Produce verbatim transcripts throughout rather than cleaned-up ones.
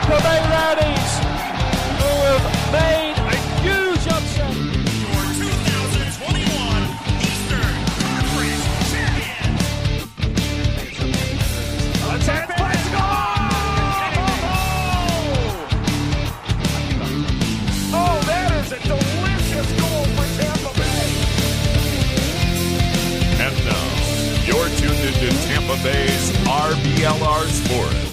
Tampa Bay Rowdies, who have made a huge upset. Your two thousand twenty-one Eastern Conference champion. A chance play to go! Oh, that is a delicious goal for Tampa Bay. And now, you're tuned into Tampa Bay's R B L R Sports.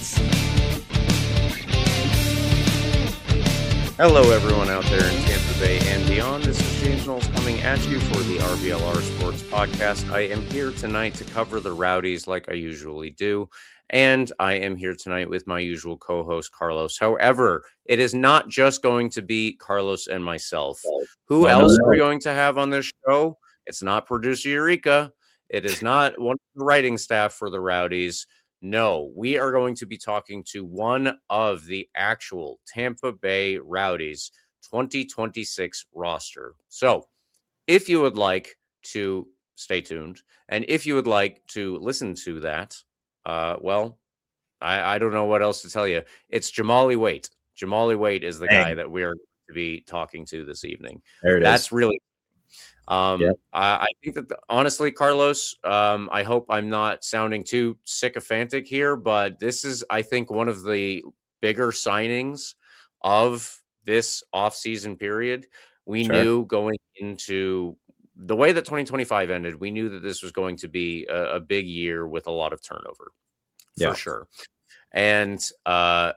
Hello, everyone out there in Tampa Bay and beyond. This is James Knowles coming at you for the R B L R Sports Podcast. I am here tonight to cover the Rowdies like I usually do, and I am here tonight with my usual co-host, Carlos. However, it is not just going to be Carlos and myself. Who else are we going to have on this show? It's not producer Eureka. It is not one of the writing staff for the Rowdies. No, we are going to be talking to one of the actual Tampa Bay Rowdies twenty twenty-six roster. So if you would like to stay tuned, and if you would like to listen to that, uh, well, I, I don't know what else to tell you. It's Jamali Waite. Jamali Waite is the guy that we're going to be talking to this evening. There it That's is. really Um, Yep. I, I think that the, honestly, Carlos, um, I hope I'm not sounding too sycophantic here, but this is, I think, one of the bigger signings of this offseason period. We Sure. knew going into the way that twenty twenty-five ended, we knew that this was going to be a, a big year with a lot of turnover, for Yeah. sure. And uh,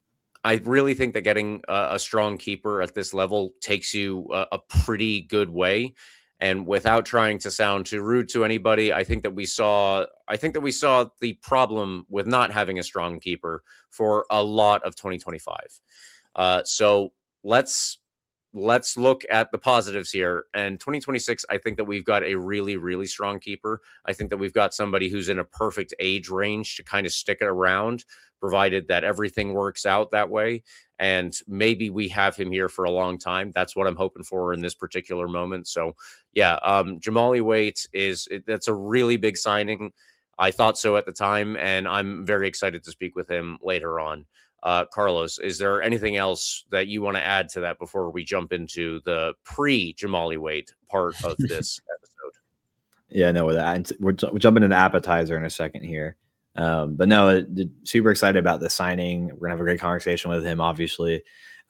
I really think that getting a, a strong keeper at this level takes you a, a pretty good way. And without trying to sound too rude to anybody, I think that we saw I think that we saw the problem with not having a strong keeper for a lot of twenty twenty-five. Uh, so let's let's look at the positives here. And twenty twenty-six, I think that we've got a really, really strong keeper. I think that we've got somebody who's in a perfect age range to kind of stick it around, provided that everything works out that way. And maybe we have him here for a long time. That's what I'm hoping for in this particular moment. So, yeah, um, Jamali Waite is it, that's a really big signing. I thought so at the time, and I'm very excited to speak with him later on. Uh, Carlos, is there anything else that you want to add to that before we jump into the pre-Jamali Waite part of this episode? Yeah, no, with that, we're, we're jumping into appetizer in a second here. Um, but no, it, it, super excited about the signing. We're gonna have a great conversation with him, obviously.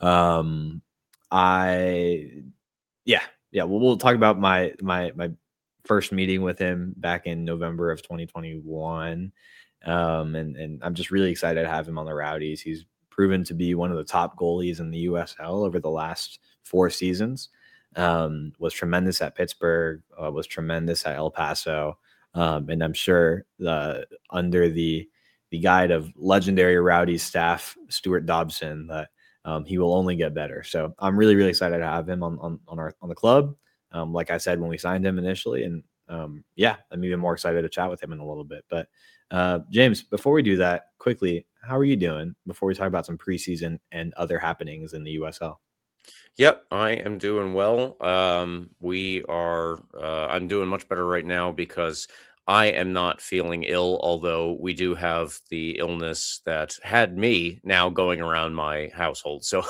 Um, I, yeah, yeah. We'll, we'll talk about my my my first meeting with him back in November of twenty twenty-one, um, and and I'm just really excited to have him on the Rowdies. He's proven to be one of the top goalies in the U S L over the last four seasons. Um, was tremendous at Pittsburgh. Uh, was tremendous at El Paso. Um, and I'm sure the under the the guide of legendary Rowdies staff, Stuart Dobson, that um, he will only get better. So I'm really, really excited to have him on on, on our on the club. Um, like I said when we signed him initially, and um, yeah, I'm even more excited to chat with him in a little bit. But uh, James, before we do that, quickly, how are you doing? Before we talk about some preseason and other happenings in the U S L. Yep, I am doing well. Um, we are, uh, I'm doing much better right now because I am not feeling ill, although we do have the illness that had me now going around my household. So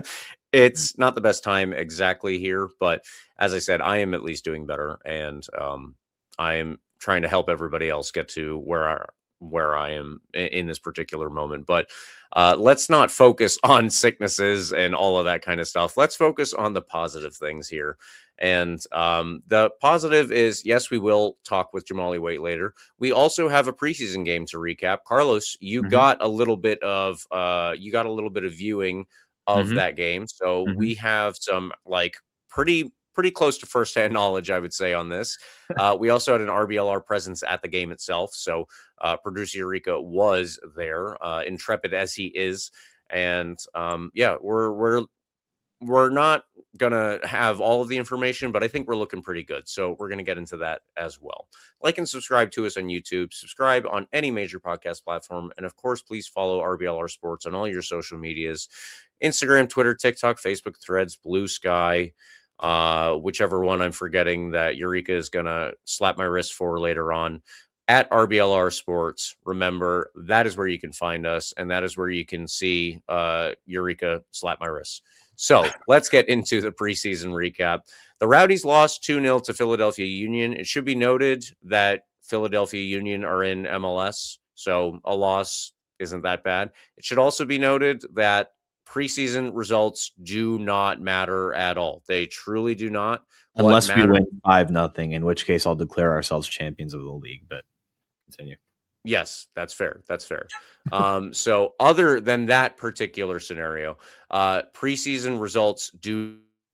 it's not the best time exactly here, but as I said, I am at least doing better, and um, I am trying to help everybody else get to where I, where I am in, in this particular moment. But uh, let's not focus on sicknesses and all of that kind of stuff. Let's focus on the positive things here. And um, the positive is, yes, we will talk with Jamali Waite later. We also have a preseason game to recap. Carlos, you Mhm. got a little bit of uh, you got a little bit of viewing of Mhm. that game. So Mhm. we have some like pretty pretty close to firsthand knowledge, I would say, on this. Uh, we also had an R B L R presence at the game itself. So uh, producer Eureka was there, uh, intrepid as he is. And um, yeah, we're we're we're not gonna have all of the information, but I think we're looking pretty good. So we're gonna get into that as well. Like and subscribe to us on YouTube. Subscribe on any major podcast platform, and of course, please follow R B L R Sports on all your social medias: Instagram, Twitter, TikTok, Facebook, Threads, Blue Sky. Uh, whichever one I'm forgetting that Eureka is gonna slap my wrist for later on. at R B L R Sports. Remember, that is where you can find us, and that is where you can see uh, Eureka slap my wrist. So let's get into the preseason recap. The Rowdies lost two nil to Philadelphia Union. It should be noted that Philadelphia Union are in M L S, so a loss isn't that bad. It should also be noted that preseason results do not matter at all. They truly do not. What Unless we matter- win five nothing, in which case I'll declare ourselves champions of the league. But continue. Yes, that's fair. That's fair. Um, so other than that particular scenario, uh, preseason results do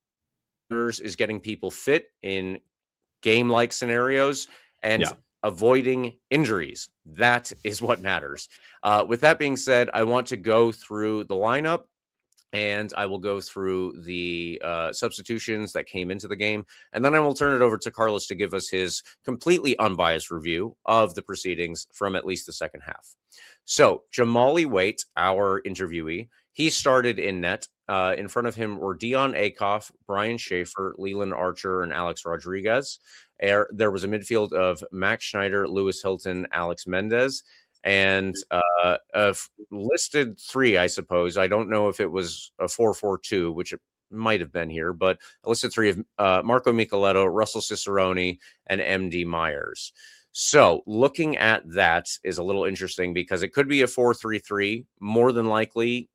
is getting people fit in game-like scenarios and Yeah. avoiding injuries. That is what matters. Uh, with that being said, I want to go through the lineup, and I will go through the uh, substitutions that came into the game. And then I will turn it over to Carlos to give us his completely unbiased review of the proceedings from at least the second half. So Jamali Waite, our interviewee, he started in net. Uh, in front of him were Dion Akoff, Brian Schaefer, Leland Archer, and Alex Rodriguez. Er, there was a midfield of Max Schneider, Lewis Hilton, Alex Mendez, and uh, a f- listed three, I suppose. I don't know if it was a four four two, which it might have been here, but a listed three of uh, Marco Micheletto, Russell Cicerone, and M D Myers. So looking at that is a little interesting because it could be a four three three. More than likely,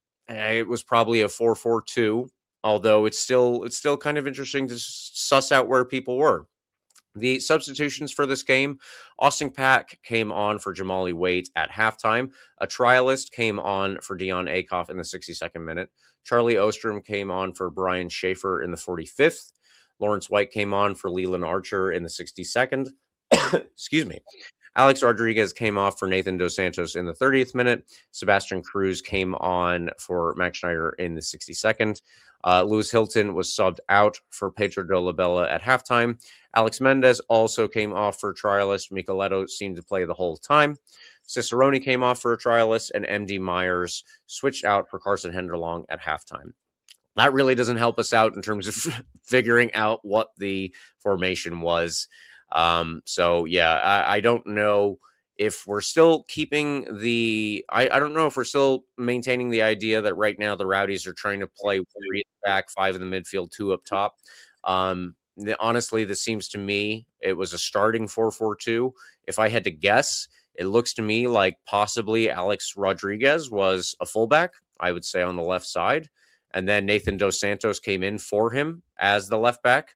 it was probably a four four two, although it's still it's still kind of interesting to suss out where people were. The substitutions for this game, Austin Pack came on for Jamali Waite at halftime. A trialist came on for Dion Akoff in the sixty-second minute. Charlie Ostrom came on for Brian Schaefer in the forty-fifth. Lawrence White came on for Leland Archer in the sixty-second. Excuse me. Alex Rodriguez came off for Nathan Dos Santos in the thirtieth minute. Sebastian Cruz came on for Max Schneider in the sixty-second. Uh, Lewis Hilton was subbed out for Pedro de la Bella at halftime. Alex Mendez also came off for trialist. Micheletto seemed to play the whole time. Cicerone came off for a trialist, and M D Myers switched out for Carson Henderlong at halftime. That really doesn't help us out in terms of figuring out what the formation was. Um, so yeah, I, I don't know if we're still keeping the, I, I don't know if we're still maintaining the idea that right now the Rowdies are trying to play three back, five in the midfield, two up top. Um, the, honestly, this seems to me, it was a starting four four two. If I had to guess, it looks to me like possibly Alex Rodriguez was a fullback, I would say on the left side. And then Nathan Dos Santos came in for him as the left back.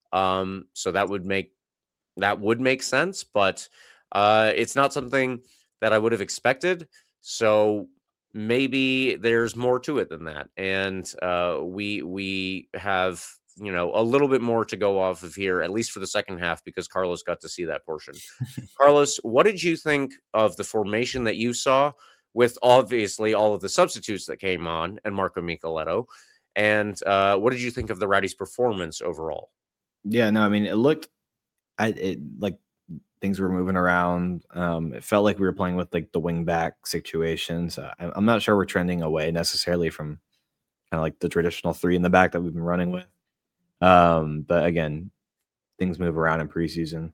Um, so that would make, that would make sense, but uh, it's not something that I would have expected. So maybe there's more to it than that. And uh, we, we have, you know, a little bit more to go off of here, at least for the second half, because Carlos got to see that portion. Carlos, what did you think of the formation that you saw with obviously all of the substitutes that came on and Marco Micheletto? And uh, what did you think of the Rowdies' performance overall? Yeah, no, I mean, it looked, I it like things were moving around. Um, it felt like we were playing with like the wing back situations. Uh, I, I'm not sure we're trending away necessarily from kind of like the traditional three in the back that we've been running with. Um, but again, things move around in preseason.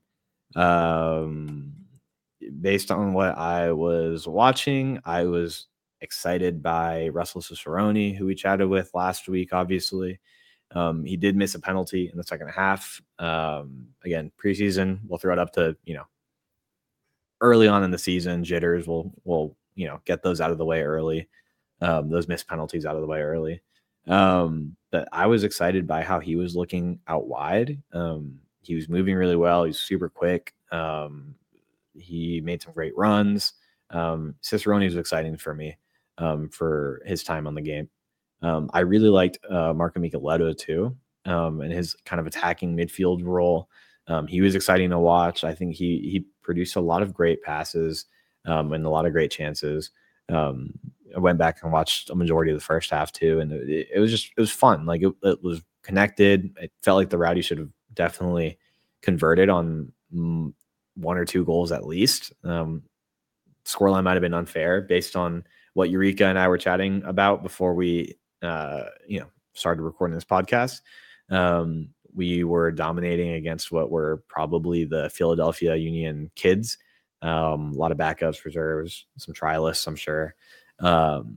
Um, based on what I was watching, I was excited by Russell Cicerone, who we chatted with last week, obviously. Um, he did miss a penalty in the second half. Um, again, preseason, we'll throw it up to, you know, early on in the season, jitters. We'll, we'll, you know, get those out of the way early. Um, those missed penalties out of the way early. Um, but I was excited by how he was looking out wide. Um, he was moving really well. He's super quick. Um, he made some great runs. Um, Cicerone was exciting for me, um, for his time on the game. Um, I really liked uh, Marco Micheletto too, um, and his kind of attacking midfield role. Um, he was exciting to watch. I think he he produced a lot of great passes um, and a lot of great chances. Um, I went back and watched a majority of the first half too, and it, it was just it was fun. Like it, it was connected. It felt like the Rowdies should have definitely converted on mm, one or two goals at least. Um, scoreline might have been unfair based on what Eureka and I were chatting about before we. Uh, you know, started recording this podcast. Um, we were dominating against what were probably the Philadelphia Union kids. Um, a lot of backups, reserves, some trialists, I'm sure. Um,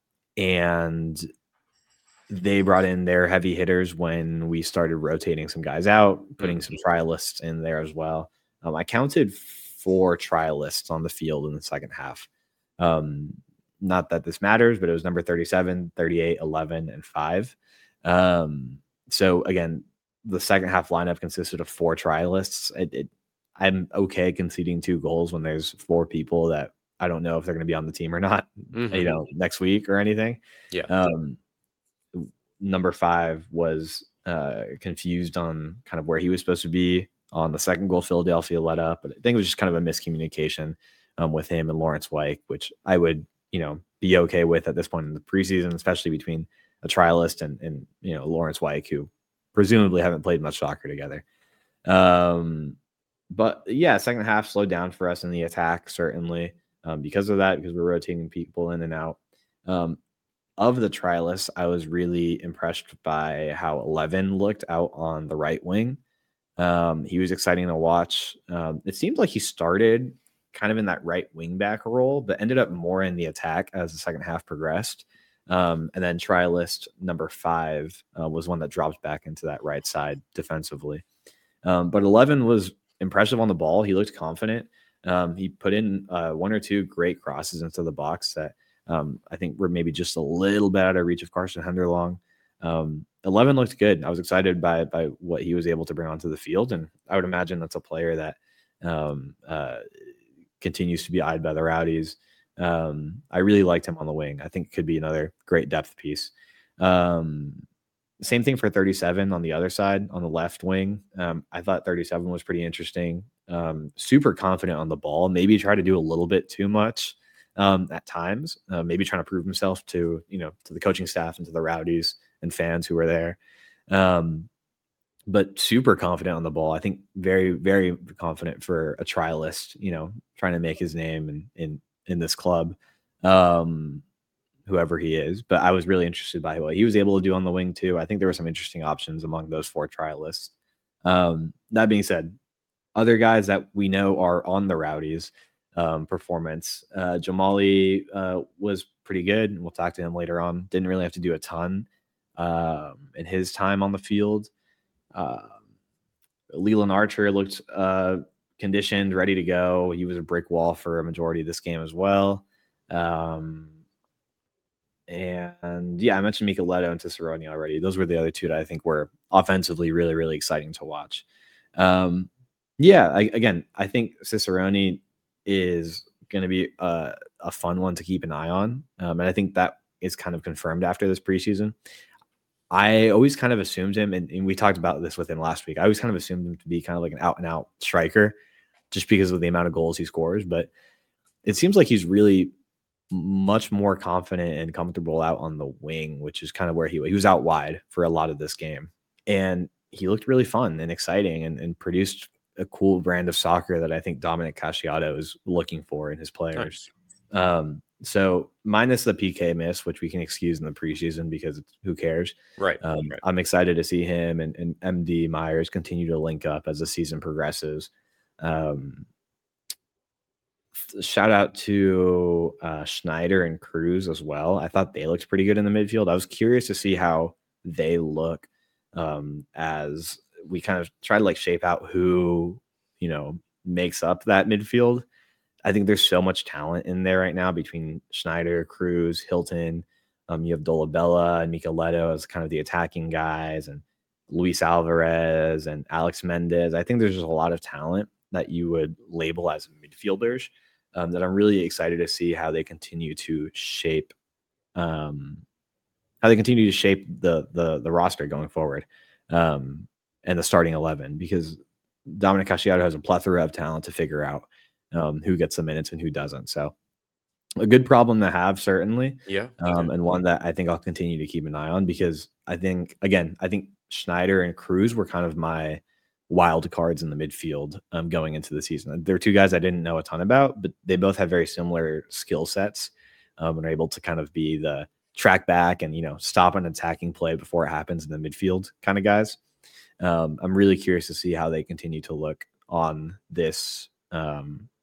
and they brought in their heavy hitters when we started rotating some guys out, putting Mhm. some trialists in there as well. Um, I counted four trialists on the field in the second half. Um, not that this matters, but it was number thirty-seven, thirty-eight, eleven, and five. Um, so again, the second half lineup consisted of four trialists. It, it, I'm okay conceding two goals when there's four people that I don't know if they're going to be on the team or not, Mhm. you know, next week or anything. Yeah. Um, number five was uh, confused on kind of where he was supposed to be on the second goal Philadelphia let up. But I think it was just kind of a miscommunication um, with him and Lawrence White, which I would, you know, be okay with at this point in the preseason, especially between a trialist and, and you know, Lawrence White, who presumably haven't played much soccer together. Um, but yeah, second half slowed down for us in the attack, certainly um, because of that, because we're rotating people in and out. Um, of the trialists, I was really impressed by how eleven looked out on the right wing. Um, he was exciting to watch. Um, it seemed like he started kind of in that right wing back role, but ended up more in the attack as the second half progressed. Um, and then trialist number five uh, was one that drops back into that right side defensively. Um, but eleven was impressive on the ball. He looked confident. Um, he put in uh, one or two great crosses into the box that um, I think were maybe just a little bit out of reach of Carson Henderlong. Um, eleven looked good. I was excited by by what he was able to bring onto the field, and I would imagine that's a player that um, uh, continues to be eyed by the Rowdies. Um, I really liked him on the wing. I think it could be another great depth piece. Um, same thing for thirty-seven on the other side, on the left wing. Um, I thought thirty-seven was pretty interesting. Um, super confident on the ball. Maybe try to do a little bit too much um, at times. Uh, maybe trying to prove himself to you know to the coaching staff and to the Rowdies and fans who were there. Um, but super confident on the ball. I think very, very confident for a trialist, you know, trying to make his name in in, in this club, um, whoever he is. But I was really interested by what he was able to do on the wing too. I think there were some interesting options among those four trialists. Um, that being said, other guys that we know are on the Rowdies um, performance, uh, Jamali uh, was pretty good. And we'll talk to him later on. Didn't really have to do a ton um, in his time on the field. Uh, Leland Archer looked uh, conditioned, ready to go. He was a brick wall for a majority of this game as well. Um, and yeah, I mentioned Micheletto and Cicerone already. Those were the other two that I think were offensively really, really exciting to watch. Um, yeah, I, again, I think Cicerone is going to be a, a fun one to keep an eye on. Um, and I think that is kind of confirmed after this preseason. I always kind of assumed him, and, and we talked about this with him last week. I always kind of assumed him to be kind of like an out and out striker just because of the amount of goals he scores. But it seems like he's really much more confident and comfortable out on the wing, which is kind of where he, he was out wide for a lot of this game. And he looked really fun and exciting and, and produced a cool brand of soccer that I think Dominic Casciato is looking for in his players. Nice. Um, So minus the P K miss, which we can excuse in the preseason because it's, who cares? Right, um, right. I'm excited to see him and, and M D Myers continue to link up as the season progresses. Um, shout out to uh, Schneider and Cruz as well. I thought they looked pretty good in the midfield. I was curious to see how they look um, as we kind of try to like shape out who, you know, makes up that midfield. I think there's so much talent in there right now between Schneider, Cruz, Hilton. Um, you have Dolabella and Micheletto as kind of the attacking guys, and Luis Alvarez and Alex Mendez. I think there's just a lot of talent that you would label as midfielders um, that I'm really excited to see how they continue to shape, um, how they continue to shape the the the roster going forward um, and the starting eleven, because Dominic Casciato has a plethora of talent to figure out. Um, who gets the minutes and who doesn't. So a good problem to have, certainly. Yeah. Um, and one that I think I'll continue to keep an eye on, because I think, again, I think Schneider and Cruz were kind of my wild cards in the midfield um, going into the season. They're two guys I didn't know a ton about, but they both have very similar skill sets um, and are able to kind of be the track back and, you know, stop an attacking play before it happens in the midfield kind of guys. Um, I'm really curious to see how they continue to look on this um,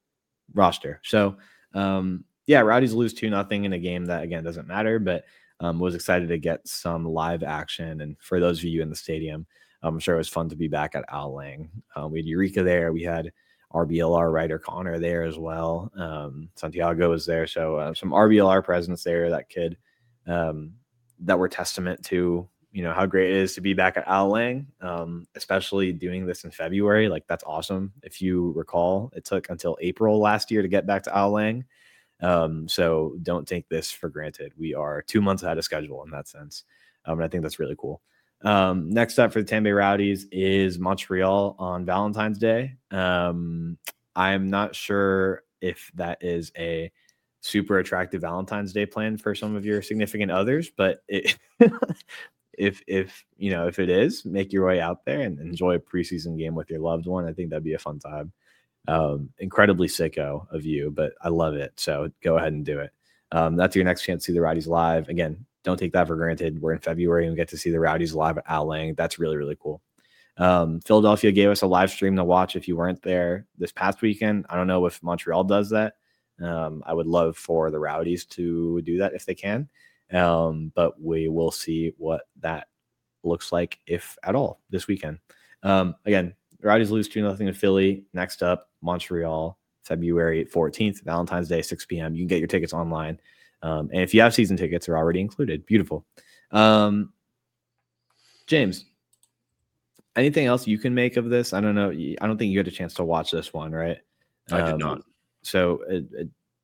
roster. So, um, yeah, Rowdies lose two nothing in a game that again doesn't matter, but um, was excited to get some live action. And for those of you in the stadium, I'm sure it was fun to be back at Al Lang. Uh, we had Eureka there. We had R B L R writer Connor there as well. Um, Santiago was there. So uh, some R B L R presence there, that kid, um, that were testament to, you know, how great it is to be back at Al Lang, um, especially doing this in February. Like, that's awesome. If you recall, it took until April last year to get back to Al Lang. Um, so don't take this for granted. We are two months ahead of schedule in that sense. Um, and I think that's really cool. Um, next up for the Tampa Bay Rowdies is Montreal on Valentine's Day. Um, I'm not sure if that is a super attractive Valentine's Day plan for some of your significant others, but it, if, if, you know, if it is, make your way out there and enjoy a preseason game with your loved one. I think that'd be a fun time. Um, incredibly sicko of you, but I love it. So go ahead and do it. Um, that's your next chance to see the Rowdies live. Again, don't take that for granted. We're in February and we get to see the Rowdies live at Al Lang. That's really, really cool. Um, Philadelphia gave us a live stream to watch if you weren't there this past weekend. I don't know if Montreal does that. Um, I would love for the Rowdies to do that if they can. Um, but we will see what that looks like, if at all, this weekend. Um, again, the Rowdies lose two nothing to Philly. Next up, Montreal, February fourteenth, Valentine's Day, six p.m. You can get your tickets online. Um, and if you have season tickets, they're already included. Beautiful. Um, James, anything else you can make of this? I don't know. I don't think you had a chance to watch this one, right? I did Um, not. So it, it,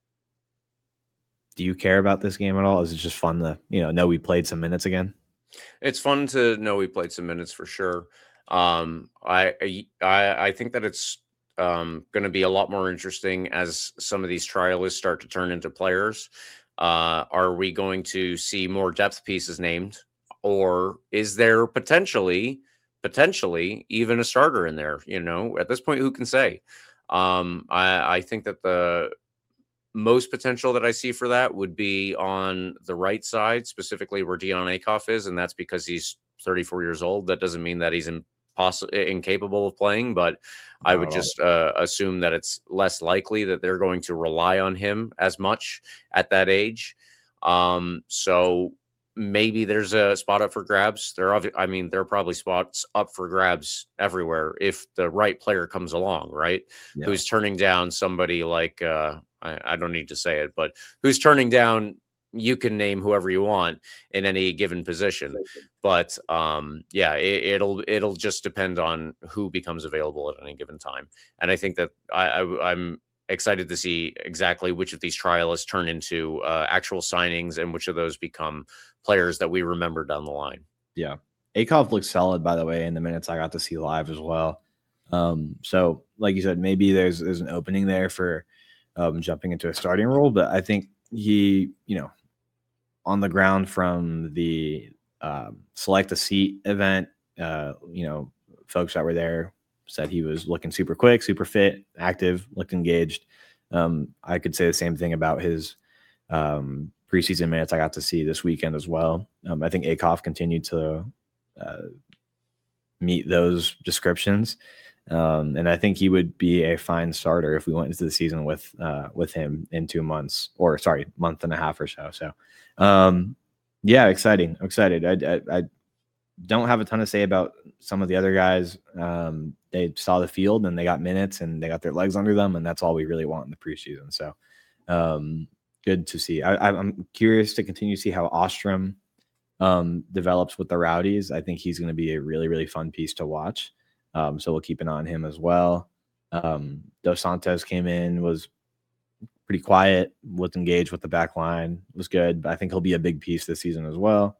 do you care about this game at all? Is it just fun to, you know, know we played some minutes again? It's fun to know we played some minutes for sure. Um, I I I think that it's um, going to be a lot more interesting as some of these trialists start to turn into players. Uh, are we going to see more depth pieces named, or is there potentially potentially even a starter in there? You know, at this point, who can say? Um, I I think that the most potential that I see for that would be on the right side, specifically where Dion Akoff is, and that's because he's thirty-four years old. That doesn't mean that he's impossible, incapable of playing, but I Not would at all. just uh, assume that it's less likely that they're going to rely on him as much at that age. Um, so maybe there's a spot up for grabs. There are, I mean, there are probably spots up for grabs everywhere if the right player comes along, right? Yeah. Who's turning down somebody like, uh, I, I don't need to say it, but who's turning down, you can name whoever you want in any given position. But um, yeah, it, it'll it'll just depend on who becomes available at any given time. And I think that I, I, I'm excited to see exactly which of these trialists turn into uh, actual signings and which of those become players that we remember down the line. Yeah. Akoff looks solid, by the way, in the minutes I got to see live as well. Um, so, like you said, maybe there's there's an opening there for um, jumping into a starting role, but I think he, you know, on the ground from the um, select a seat event, uh, you know, folks that were there said he was looking super quick, super fit, active, looked engaged. Um, I could say the same thing about his um, preseason minutes I got to see this weekend as well. Um, I think Akoff continued to uh, meet those descriptions. Um, and I think he would be a fine starter if we went into the season with uh, with him in two months or sorry, month and a half or so. So, um, yeah, exciting. I'm excited. I, I, I don't have a ton to say about some of the other guys. Um, they saw the field and they got minutes and they got their legs under them, and that's all we really want in the preseason. So, um, good to see. I, I'm curious to continue to see how Ostrom um, develops with the Rowdies. I think he's going to be a really, really fun piece to watch. Um, so we'll keep an eye on him as well. Um, Dos Santos came in, was pretty quiet, was engaged with the back line, was good. But I think he'll be a big piece this season as well.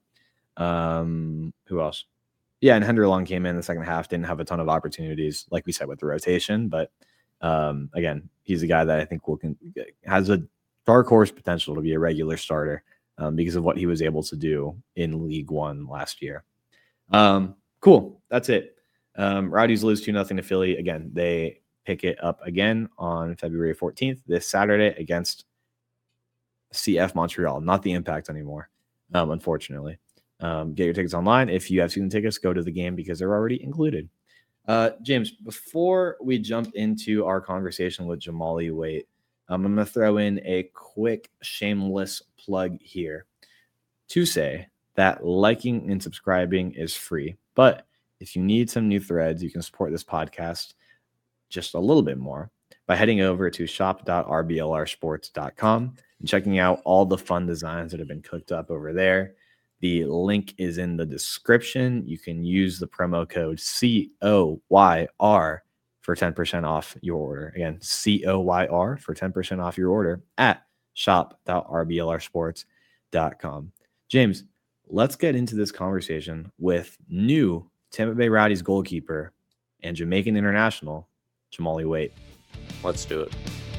Um, who else? Yeah, and Henderlong came in the second half, didn't have a ton of opportunities, like we said, with the rotation. But um, again, he's a guy that I think will can, has a dark horse potential to be a regular starter um, because of what he was able to do in League One last year. Um, cool. That's it. Um, Rowdies lose two nothing to Philly. Again, they pick it up again on February fourteenth, this Saturday against C F Montreal. Not the Impact anymore, um, unfortunately. Um, get your tickets online. If you have season tickets, go to the game because they're already included. Uh, James, before we jump into our conversation with Jamali Waite, Um, I'm going to throw in a quick shameless plug here to say that liking and subscribing is free. But if you need some new threads, you can support this podcast just a little bit more by heading over to shop dot r b l r sports dot com and checking out all the fun designs that have been cooked up over there. The link is in the description. You can use the promo code C O Y R for ten percent off your order. Again, C O Y R for ten percent off your order at shop dot r b l r sports dot com. James, let's get into this conversation with new Tampa Bay Rowdies goalkeeper and Jamaican international, Jahmali Waite. Let's do it.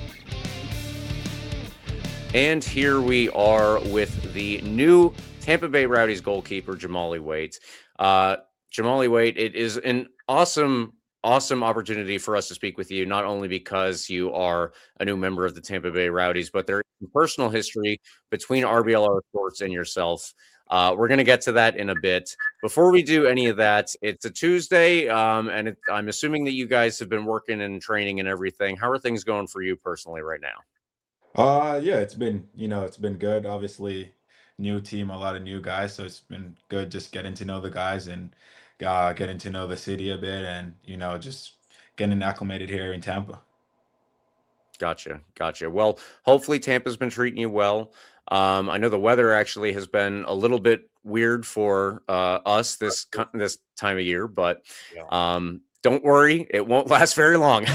And here we are with the new Tampa Bay Rowdies goalkeeper, Jahmali Waite. Uh, Jahmali Waite, it is an awesome, awesome opportunity for us to speak with you, not only because you are a new member of the Tampa Bay Rowdies, but there is personal history between R B L R Sports and yourself. Uh, we're going to get to that in a bit. Before we do any of that, it's a Tuesday, um, and it, I'm assuming that you guys have been working and training and everything. How are things going for you personally right now? Uh, yeah, it's been, you know, it's been good. Obviously, new team, a lot of new guys, so it's been good just getting to know the guys and uh, getting to know the city a bit, and you know, just getting acclimated here in Tampa. Gotcha, gotcha. Well, hopefully Tampa's been treating you well. Um, I know the weather actually has been a little bit weird for uh, us this co- this time of year, but um, don't worry, it won't last very long.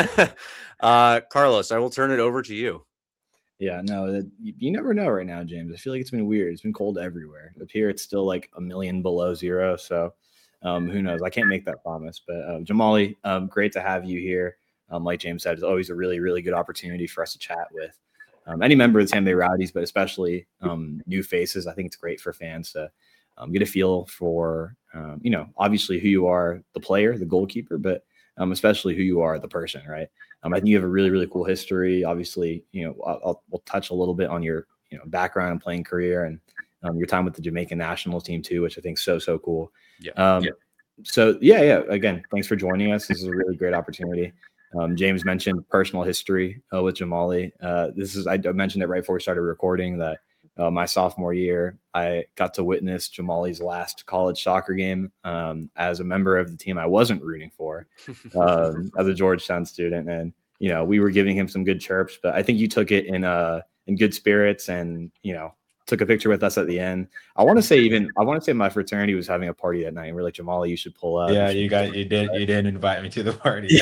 uh, Carlos, I will turn it over to you. Yeah, no, that, you, you never know right now, James. I feel like it's been weird. It's been cold everywhere. Up here, it's still like a million below zero. So um, who knows? I can't make that promise. But uh, Jahmali, um, great to have you here. Um, like James said, it's always a really, really good opportunity for us to chat with um, any member of the Tampa Bay Rowdies, but especially um, new faces. I think it's great for fans to um, get a feel for, um, you know, obviously who you are, the player, the goalkeeper, but um, especially who you are, the person, right? Um, I think you have a really, really cool history. Obviously, you know, I'll, I'll we'll touch a little bit on your, you know, background and playing career and um, your time with the Jamaican national team too, which I think is so, so cool. Yeah. Um, yeah. So yeah, yeah. Again, thanks for joining us. This is a really great opportunity. Um, James mentioned personal history uh, with Jahmali. Uh, this is I mentioned it right before we started recording that uh, my sophomore year, I got to witness Jahmali's last college soccer game um, as a member of the team I wasn't rooting for um, as a Georgetown student, and you know we were giving him some good chirps, but I think you took it in uh in good spirits, and you know took a picture with us at the end. I want to say even I want to say my fraternity was having a party that night, and we're like, Jahmali, you should pull up. Yeah, you, you got you did you did invite me to the party.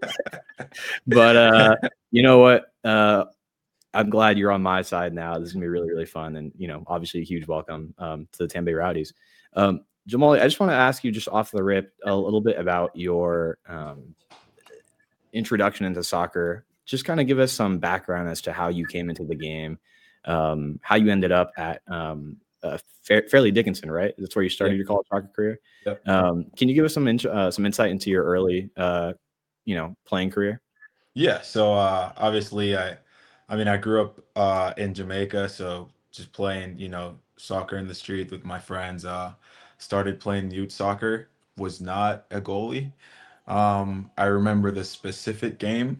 But uh, you know what? Uh, I'm glad you're on my side now. This is gonna be really, really fun, and you know, obviously, a huge welcome um, to the Tampa Bay Rowdies. Um, Jahmali, I just want to ask you, just off the rip, a little bit about your um, introduction into soccer. Just kind of give us some background as to how you came into the game, um, how you ended up at um, uh, Fa- Fairleigh Dickinson, right? That's where you started Yep. your college soccer career. Yep. Um, can you give us some in- uh, some insight into your early, uh, you know, playing career? Yeah, so uh, obviously, I, I mean, I grew up uh, in Jamaica, so just playing, you know, soccer in the street with my friends. Uh, started playing youth soccer, was not a goalie. Um, I remember the specific game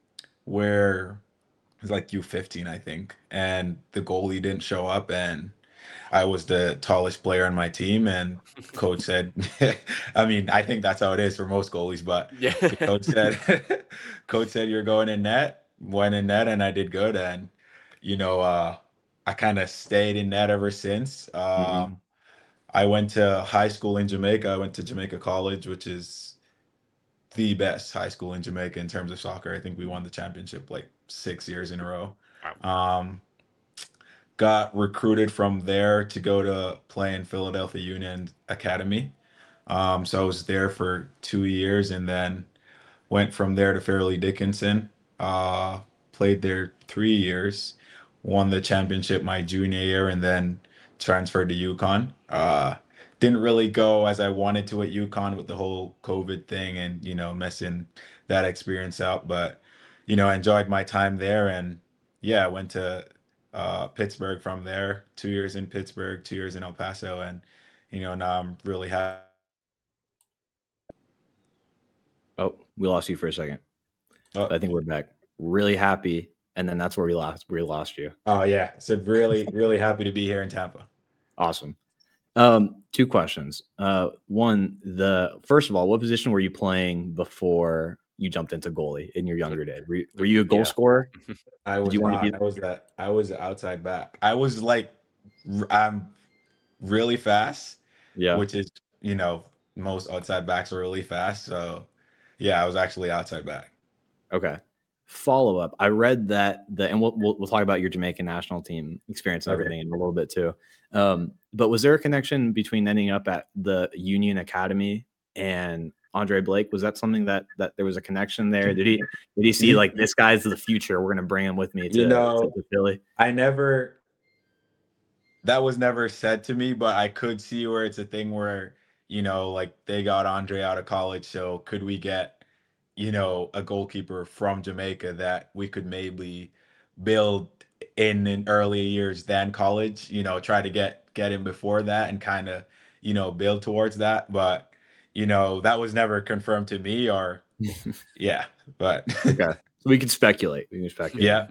where it was like U fifteen, I think, and the goalie didn't show up, and I was the tallest player on my team, and coach said, I mean, I think that's how it is for most goalies, but Yeah. the coach said, coach said, you're going in net, went in net, and I did good. And, you know, uh, I kind of stayed in net ever since. Um, Mhm. I went to high school in Jamaica. I went to Jamaica College, which is the best high school in Jamaica in terms of soccer. I think we won the championship like six years in a row. Um, got recruited from there to go to play in Philadelphia Union Academy. Um, so I was there for two years and then went from there to Fairleigh Dickinson. Uh, played there three years, won the championship my junior year, and then transferred to UConn. Uh, didn't really go as I wanted to at UConn with the whole COVID thing and, you know, messing that experience out. But, you know, I enjoyed my time there. And yeah, I went to uh, Pittsburgh from there, two years in Pittsburgh, two years in El Paso. And, you know, now I'm really happy. Oh, we lost you for a second. Oh. I think we're back. Really happy and then that's where we lost we lost you. Oh yeah, so really, really happy to be here in Tampa. Awesome. Um, two questions. Uh, one, the first of all, what position were you playing before you jumped into goalie in your younger days? Were you, were you a goal Yeah. scorer? I was you wanna not. be- I was that. I was outside back. I was like, r- I'm really fast, Yeah. which is, you know, most outside backs are really fast. So, yeah, I was actually outside back. Okay. Follow up. I read that the and we'll, we'll we'll talk about your Jamaican national team experience and Okay. everything in a little bit too. Um, but was there a connection between ending up at the Union Academy and Andre Blake? Was that something that that there was a connection there? Did he did he see like this guy's the future? We're gonna bring him with me to, You know, to, to Philly. I never. That was never said to me, but I could see where it's a thing where, you know, like they got Andre out of college, so could we get, you know, a goalkeeper from Jamaica that we could maybe build in in early years than college, you know, try to get get him before that and kind of, you know, build towards that. But, you know, that was never confirmed to me or yeah, but Okay. So we can speculate. We can speculate. yeah.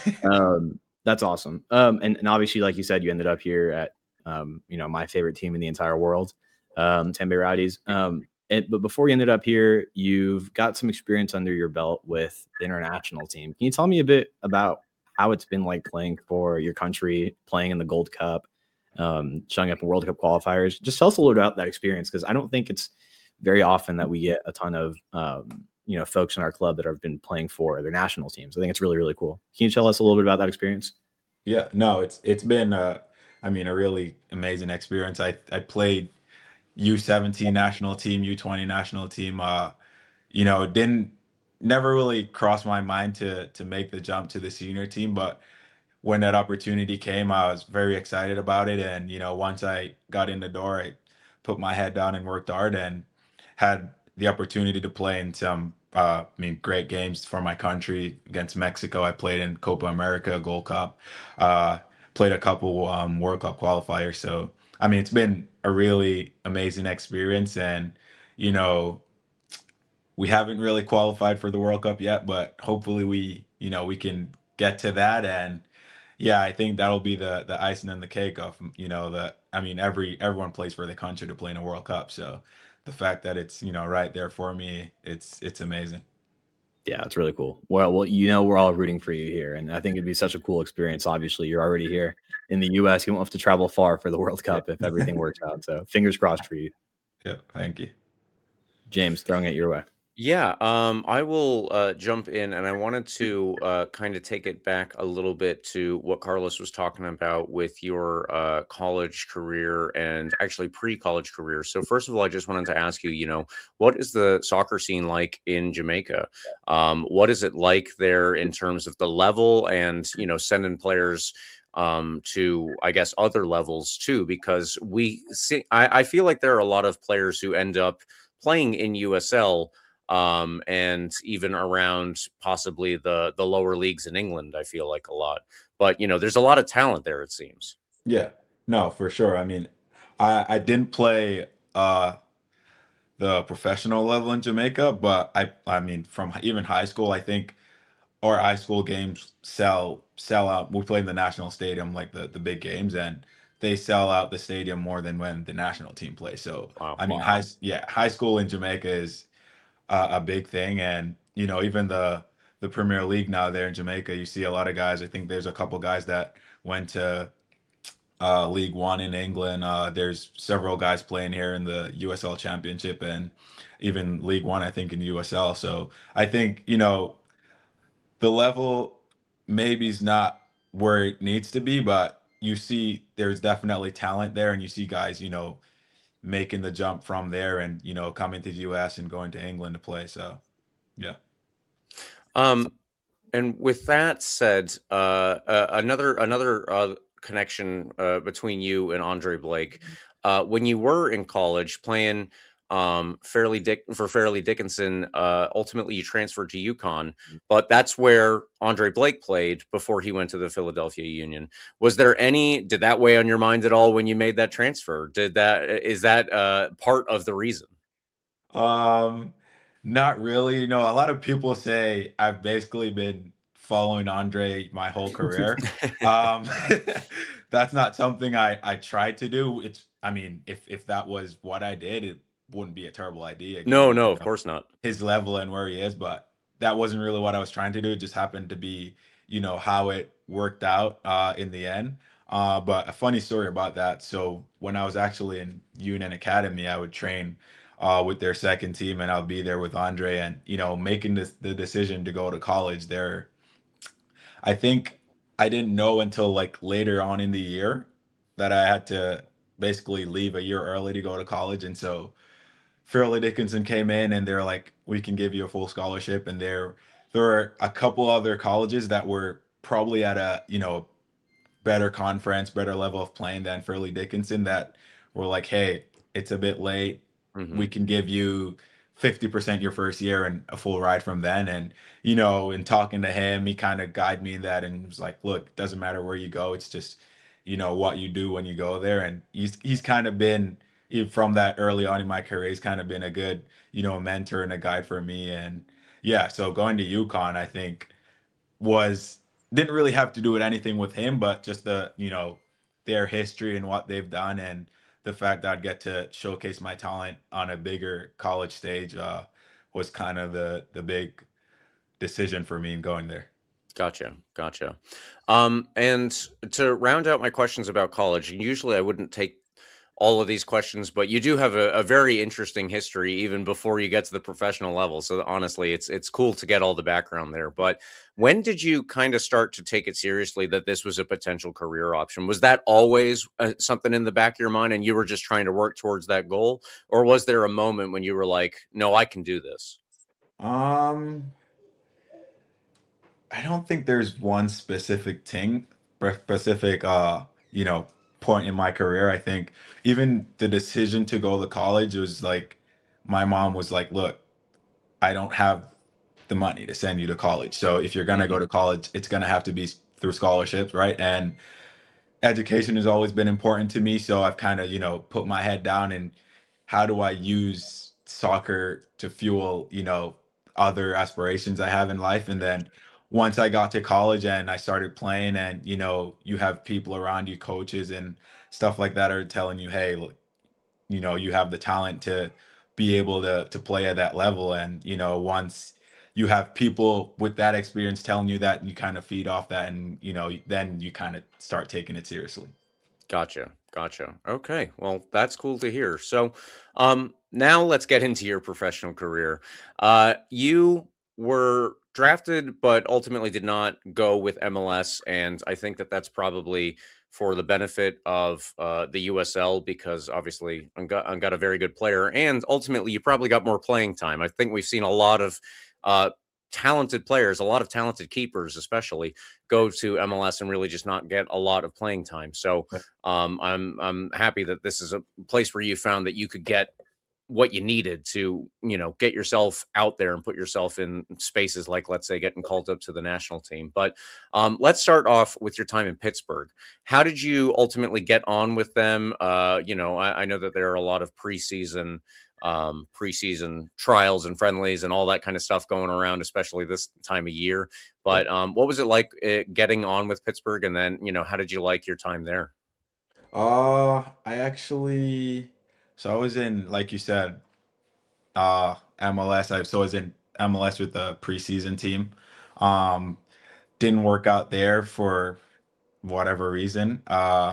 Um, that's awesome. Um, and, and obviously, like you said, you ended up here at, um, you know, my favorite team in the entire world, um, Tampa Bay Rowdies. Um, and, but before you ended up here, you've got some experience under your belt with the international team. Can you tell me a bit about how it's been like playing for your country, playing in the Gold Cup, um, showing up in World Cup qualifiers? Just tell us a little bit about that experience, because I don't think it's very often that we get a ton of, um, you know, folks in our club that have been playing for their national teams. I think it's really, really cool. Can you tell us a little bit about that experience? Yeah, no, it's it's been uh I mean a really amazing experience. I I played U seventeen national team, U twenty national team. Uh, you know, didn't never really crossed my mind to to make the jump to the senior team, but when that opportunity came, I was very excited about it. And you know, once I got in the door, I put my head down and worked hard and had the opportunity to play in some uh, I mean, great games for my country against Mexico. I played in Copa America, Gold Cup, uh, played a couple um, World Cup qualifiers. So, I mean, it's been a really amazing experience. And, you know, we haven't really qualified for the World Cup yet, but hopefully we, you know, we can get to that. And yeah, I think that'll be the the icing on the cake of, you know, the I mean, every everyone plays for the country to play in a World Cup. So the fact that it's, you know, right there for me, it's it's amazing. Yeah, it's really cool. Well, well, you know, we're all rooting for you here, and I think it'd be such a cool experience. Obviously, you're already here in the U S. You won't have to travel far for the World Cup if everything works out. So, fingers crossed for you, Yeah, thank you. James. Throwing it your way. Yeah, um, I will uh, jump in, and I wanted to uh, kind of take it back a little bit to what Carlos was talking about with your uh, college career and actually pre-college career. So first of all, I just wanted to ask you, you know, what is the soccer scene like in Jamaica? Um, what is it like there in terms of the level and, you know, sending players um, to, I guess, other levels too? Because we see, I, I feel like there are a lot of players who end up playing in U S L um and even around possibly the the lower leagues in England. I feel like a lot, but you know, there's a lot of talent there, it seems. Yeah, no, for sure. I mean, I I didn't play uh the professional level in Jamaica, but I I mean from even high school, I think our high school games sell sell out. We play in the national stadium, like the the big games, and they sell out the stadium more than when the national team plays. So Wow. I mean, high yeah, high school in Jamaica is uh, a big thing, and you know, even the the Premier League now there in Jamaica, you see a lot of guys. I think there's a couple guys that went to uh, League One in England. Uh, there's several guys playing here in the U S L Championship and even League One, I think, in U S L. So I think, you know, the level maybe is not where it needs to be, but you see there's definitely talent there, and you see guys, you know, making the jump from there and, you know, coming to the U S and going to England to play. So, yeah. Um, and with that said, uh, uh another another uh, connection uh, between you and Andre Blake, uh, when you were in college playing um Fairleigh Dick for Fairleigh Dickinson, uh ultimately you transferred to UConn, but that's where Andre Blake played before he went to the Philadelphia Union. Was there any did that weigh on your mind at all when you made that transfer? Did that is that uh part of the reason? Um, Not really. You know, a lot of people say I've basically been following Andre my whole career. um, that's not something I I tried to do. It's I mean, if if that was what I did, it wouldn't be a terrible idea. No, given, no, you of know, course not. his level and where he is, but that wasn't really what I was trying to do. It just happened to be, you know, how it worked out uh, in the end. Uh, but a funny story about that. So when I was actually in Union Academy, I would train uh, with their second team, and I'll be there with Andre. And you know, making this the decision to go to college there, I think I didn't know until like later on in the year that I had to basically leave a year early to go to college. And so Fairleigh Dickinson came in and they're like, we can give you a full scholarship. And there there were a couple other colleges that were probably at a, you know, better conference, better level of playing than Fairleigh Dickinson that were like, hey, it's a bit late. Mhm. We can give you fifty percent your first year and a full ride from then. And, you know, in talking to him, he kind of guided me in that and was like, look, it doesn't matter where you go. It's just, you know, what you do when you go there. And he's he's kind of been e- from that early on in my career, he's kind of been a good, you know, mentor and a guide for me. And yeah, so going to UConn, I think was didn't really have to do with anything with him, but just the, you know, their history and what they've done and the fact that I'd get to showcase my talent on a bigger college stage uh, was kind of the the big decision for me in going there. Gotcha, gotcha. Um, and to round out my questions about college, and usually I wouldn't take all of these questions, but you do have a, a very interesting history even before you get to the professional level. So honestly, it's it's cool to get all the background there. But when did you kind of start to take it seriously that this was a potential career option? Was that always uh, something in the back of your mind, and you were just trying to work towards that goal, or was there a moment when you were like, "No, I can do this"? Um, I don't think there's one specific thing, spe- specific, uh, you know, point in my career. I think even the decision to go to college was like, my mom was like, look, I don't have the money to send you to college. So if you're gonna go Mhm. to college, it's gonna have to be s- through scholarships, right? And education has always been important to me. So I've kind of, you know, put my head down and how do I use soccer to fuel, you know, other aspirations I have in life. And then once I got to college and I started playing, and, you know, you have people around you, coaches and stuff like that are telling you, hey, look, you know, you have the talent to be able to to play at that level. And, you know, once you have people with that experience telling you that, you kind of feed off that, and, you know, then you kind of start taking it seriously. Gotcha. Gotcha. Okay. Well, that's cool to hear. So, um, now let's get into your professional career. Uh, you were drafted, but ultimately did not go with M L S, and I think that that's probably for the benefit of uh, the U S L because obviously I got, I got a very good player, and ultimately you probably got more playing time. I think we've seen a lot of uh, talented players, a lot of talented keepers, especially go to M L S and really just not get a lot of playing time. So um, I'm I'm happy that this is a place where you found that you could get what you needed to, you know, get yourself out there and put yourself in spaces like, let's say, getting called up to the national team. But um, let's start off with your time in Pittsburgh. How did you ultimately get on with them? Uh, you know, I, I know that there are a lot of preseason um preseason trials and friendlies and all that kind of stuff going around, especially this time of year. But um what was it like uh, getting on with Pittsburgh, and then, you know, how did you like your time there? Uh, I actually, so I was in, like you said, uh, M L S. I so I was in M L S with the preseason team. Um, didn't work out there for whatever reason. Uh,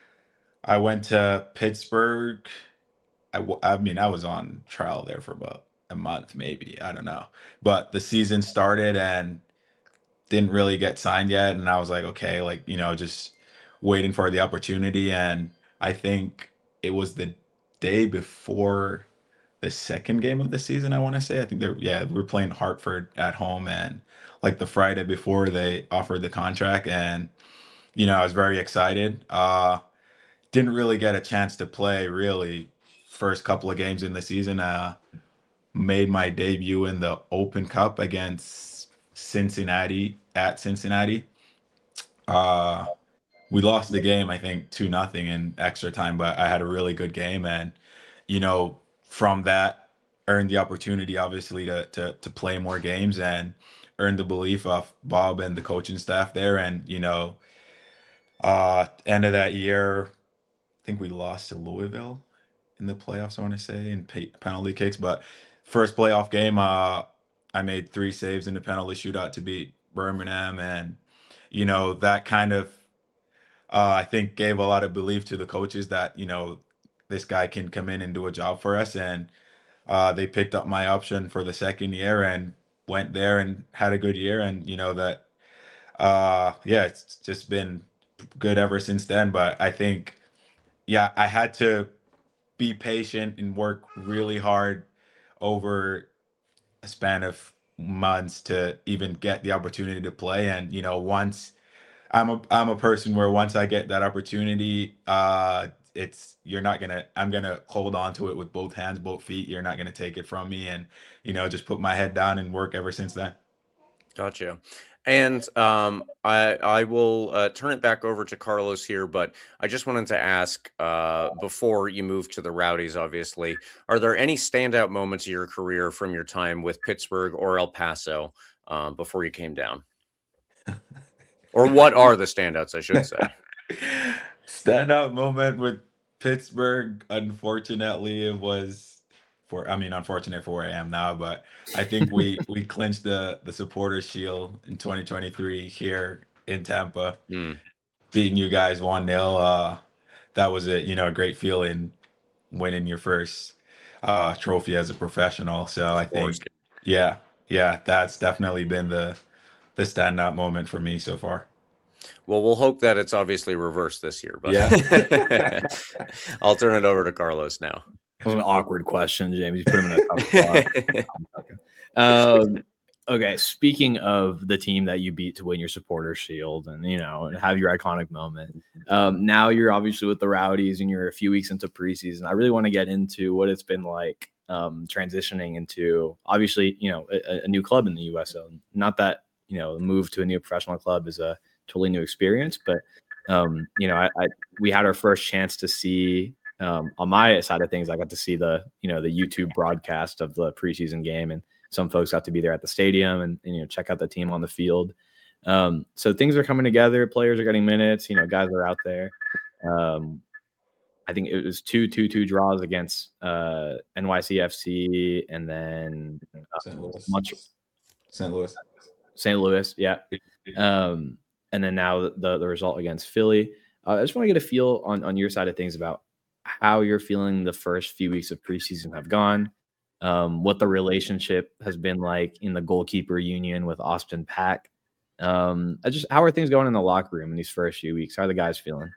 I went to Pittsburgh. I, w- I mean, I was on trial there for about a month, maybe. I don't know. But the season started and didn't really get signed yet. And I was like, okay, like, you know, just waiting for the opportunity. And I think it was the day before the second game of the season, I want to say. I think they're, yeah, we were playing Hartford at home, and like the Friday before they offered the contract. And, you know, I was very excited. Uh, didn't really get a chance to play really first couple of games in the season. Uh, made my debut in the Open Cup against Cincinnati at Cincinnati. Uh, we lost the game, I think, two nothing in extra time, but I had a really good game, and you know, from that, earned the opportunity, obviously, to to to play more games and earned the belief of Bob and the coaching staff there. And, you know, uh, end of that year, I think we lost to Louisville in the playoffs, I want to say, in pe- penalty kicks. But first playoff game, uh, I made three saves in the penalty shootout to beat Birmingham. And, you know, that kind of, uh, I think, gave a lot of belief to the coaches that, you know, this guy can come in and do a job for us. And uh, they picked up my option for the second year and went there and had a good year. And, you know, that, uh, yeah, it's just been good ever since then. But I think, yeah, I had to be patient and work really hard over a span of months to even get the opportunity to play. And, you know, once I'm a I'm a person where once I get that opportunity, uh, it's you're not gonna I'm gonna hold on to it with both hands, both feet. You're not gonna take it from me, and you know, just put my head down and work ever since then. Gotcha. And um, I I will uh, turn it back over to Carlos here, but I just wanted to ask uh, before you move to the Rowdies, obviously, are there any standout moments of your career from your time with Pittsburgh or El Paso um, before you came down? Or what are the standouts, I should say? Standout moment with Pittsburgh, unfortunately, it was for I mean, unfortunate for where I am now, but I think we we clinched the the Supporters Shield in twenty twenty-three here in Tampa, Mm. beating you guys one nil. Uh, that was a you know a great feeling winning your first uh, trophy as a professional. So I think, yeah, yeah, that's definitely been the the standout moment for me so far. Well, we'll hope that it's obviously reversed this year. But Yeah. I'll turn it over to Carlos now. That was an awkward question, James. You put him in a tough spot. um, okay, speaking of the team that you beat to win your Supporters Shield and, you know, and have your iconic moment, um, now you're obviously with the Rowdies and you're a few weeks into preseason. I really want to get into what it's been like um, transitioning into, obviously, you know, a, a new club in the U S L. Not that, you know, the move to a new professional club is a totally new experience, but, um, you know, I, I we had our first chance to see Um, on my side of things, I got to see the, you know, the YouTube broadcast of the preseason game, and some folks got to be there at the stadium and, and you know, check out the team on the field. Um, so things are coming together. Players are getting minutes. You know, guys are out there. Um, I think it was two, two, two draws against uh, N Y C F C, and then uh, Saint Louis. much Saint Louis. Saint Louis, yeah. Um, and then now the the result against Philly. Uh, I just want to get a feel on on your side of things about how you're feeling the first few weeks of preseason have gone, um, what the relationship has been like in the goalkeeper union with Austin Pack. Um, I just how are things going in the locker room in these first few weeks? How are the guys feeling?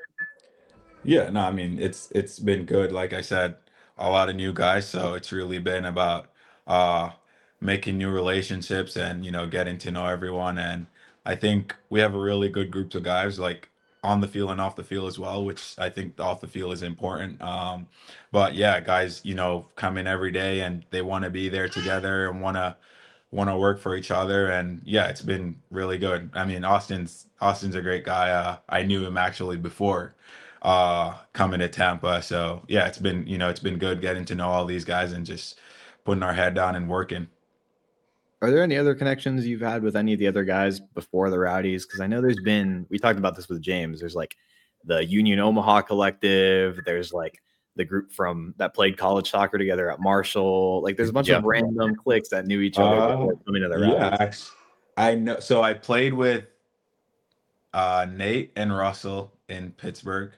Yeah, no, I mean it's it's been good. Like I said, a lot of new guys, so it's really been about uh making new relationships and you know getting to know everyone. And I think we have a really good group of guys, like on the field and off the field as well, which I think off the field is important. Um, but yeah, guys, you know, come in every day and they want to be there together and want to want to work for each other. And yeah, it's been really good. I mean, Austin's Austin's a great guy. Uh, I knew him actually before uh, coming to Tampa. So yeah, it's been, you know, it's been good getting to know all these guys and just putting our head down and working. Are there any other connections you've had with any of the other guys before the Rowdies? Because I know there's been, we talked about this with James. There's like the Union Omaha Collective. There's like the group from that played college soccer together at Marshall. Like there's a bunch Yeah. of random cliques that knew each other Uh, before coming to the Rowdies. Yeah, actually, I know. So I played with uh, Nate and Russell in Pittsburgh.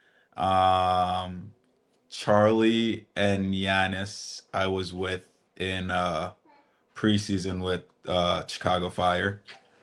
Um, Charlie and Giannis, I was with in uh, preseason with uh, Chicago Fire.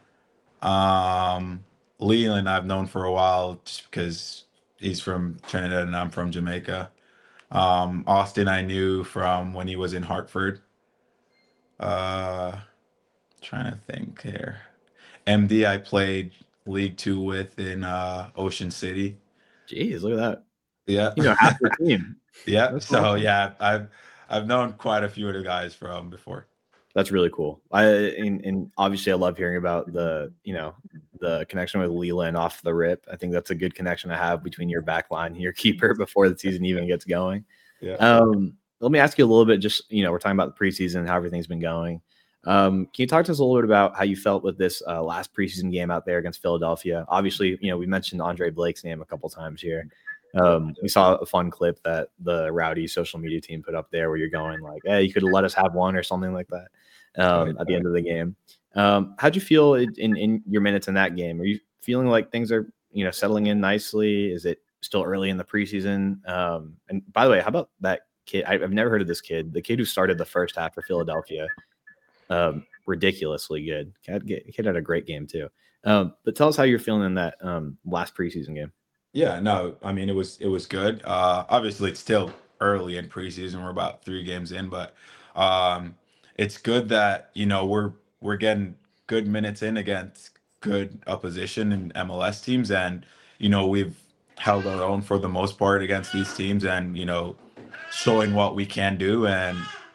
Um, Leland, I've known for a while just because he's from Trinidad and I'm from Jamaica. Um, Austin, I knew from when he was in Hartford. Uh, trying to think here. M D, I played League Two with in uh, Ocean City. Jeez, look at that. Yeah, You know, half the team. yeah. That's So awesome. yeah, I've I've known quite a few of the guys from before. That's really cool. I and, and obviously I love hearing about the, you know, the connection with Leland off the rip. I think that's a good connection to have between your back line and your keeper before the season even gets going. Yeah. Um, let me ask you a little bit, just, you know, we're talking about the preseason, how everything's been going. Um, can you talk to us a little bit about how you felt with this uh, last preseason game out there against Philadelphia? Obviously, you know, we mentioned Andre Blake's name a couple times here. Um, we saw a fun clip that the Rowdy social media team put up there where you're going like, hey, you could have let us have one or something like that um, Right. at the end of the game. Um, how'd you feel in, in, in your minutes in that game? Are you feeling like things are, you know, settling in nicely? Is it still early in the preseason? Um, and by the way, how about that kid? I, I've never heard of this kid, the kid who started the first half for Philadelphia. Um, ridiculously good. Kid, kid had a great game too. Um, but tell us how you're feeling in that um, last preseason game. Yeah, no, I mean it was it was good. Uh obviously it's still early in preseason. We're about three games in, but um it's good that, you know, we're we're getting good minutes in against good opposition and M L S teams, and you know, we've held our own for the most part against these teams, and you know, showing what we can do. And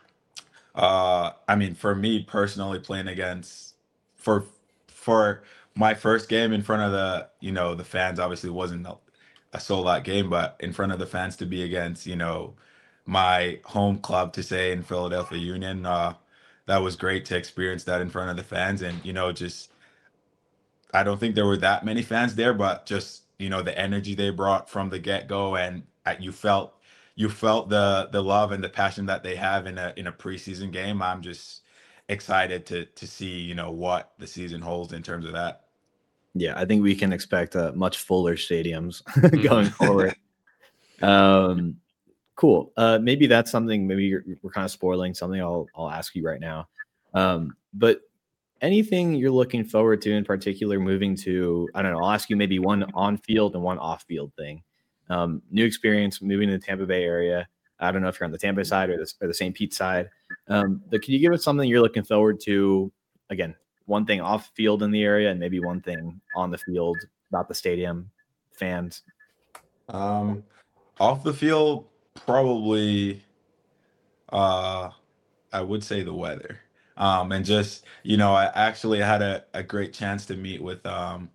uh I mean, for me personally, playing against for for my first game in front of the, you know, the fans, obviously wasn't a, a sold out game, but in front of the fans, to be against, you know, my home club, to say, in Philadelphia Union, uh that was great to experience that in front of the fans. And you know, just I don't think there were that many fans there, but just, you know, the energy they brought from the get-go, and uh, you felt you felt the the love and the passion that they have in a in a preseason game. I'm just excited to to see, you know, what the season holds in terms of that. Yeah, I think we can expect uh, much fuller stadiums Mm-hmm. going forward. Um, cool. Uh, maybe that's something. Maybe you're, we're kind of spoiling something. I'll I'll ask you right now. Um, but anything you're looking forward to in particular moving to? I don't know. I'll ask you maybe one on field and one off field thing. Um, new experience moving to the Tampa Bay area. I don't know if you're on the Tampa side or the, or the Saint Pete side. Um, but can you give us something you're looking forward to? Again, one thing off field in the area and maybe one thing on the field about the stadium, fans. Um, off the field, probably, uh, I would say the weather. Um, and just, you know, I actually had a, a great chance to meet with um,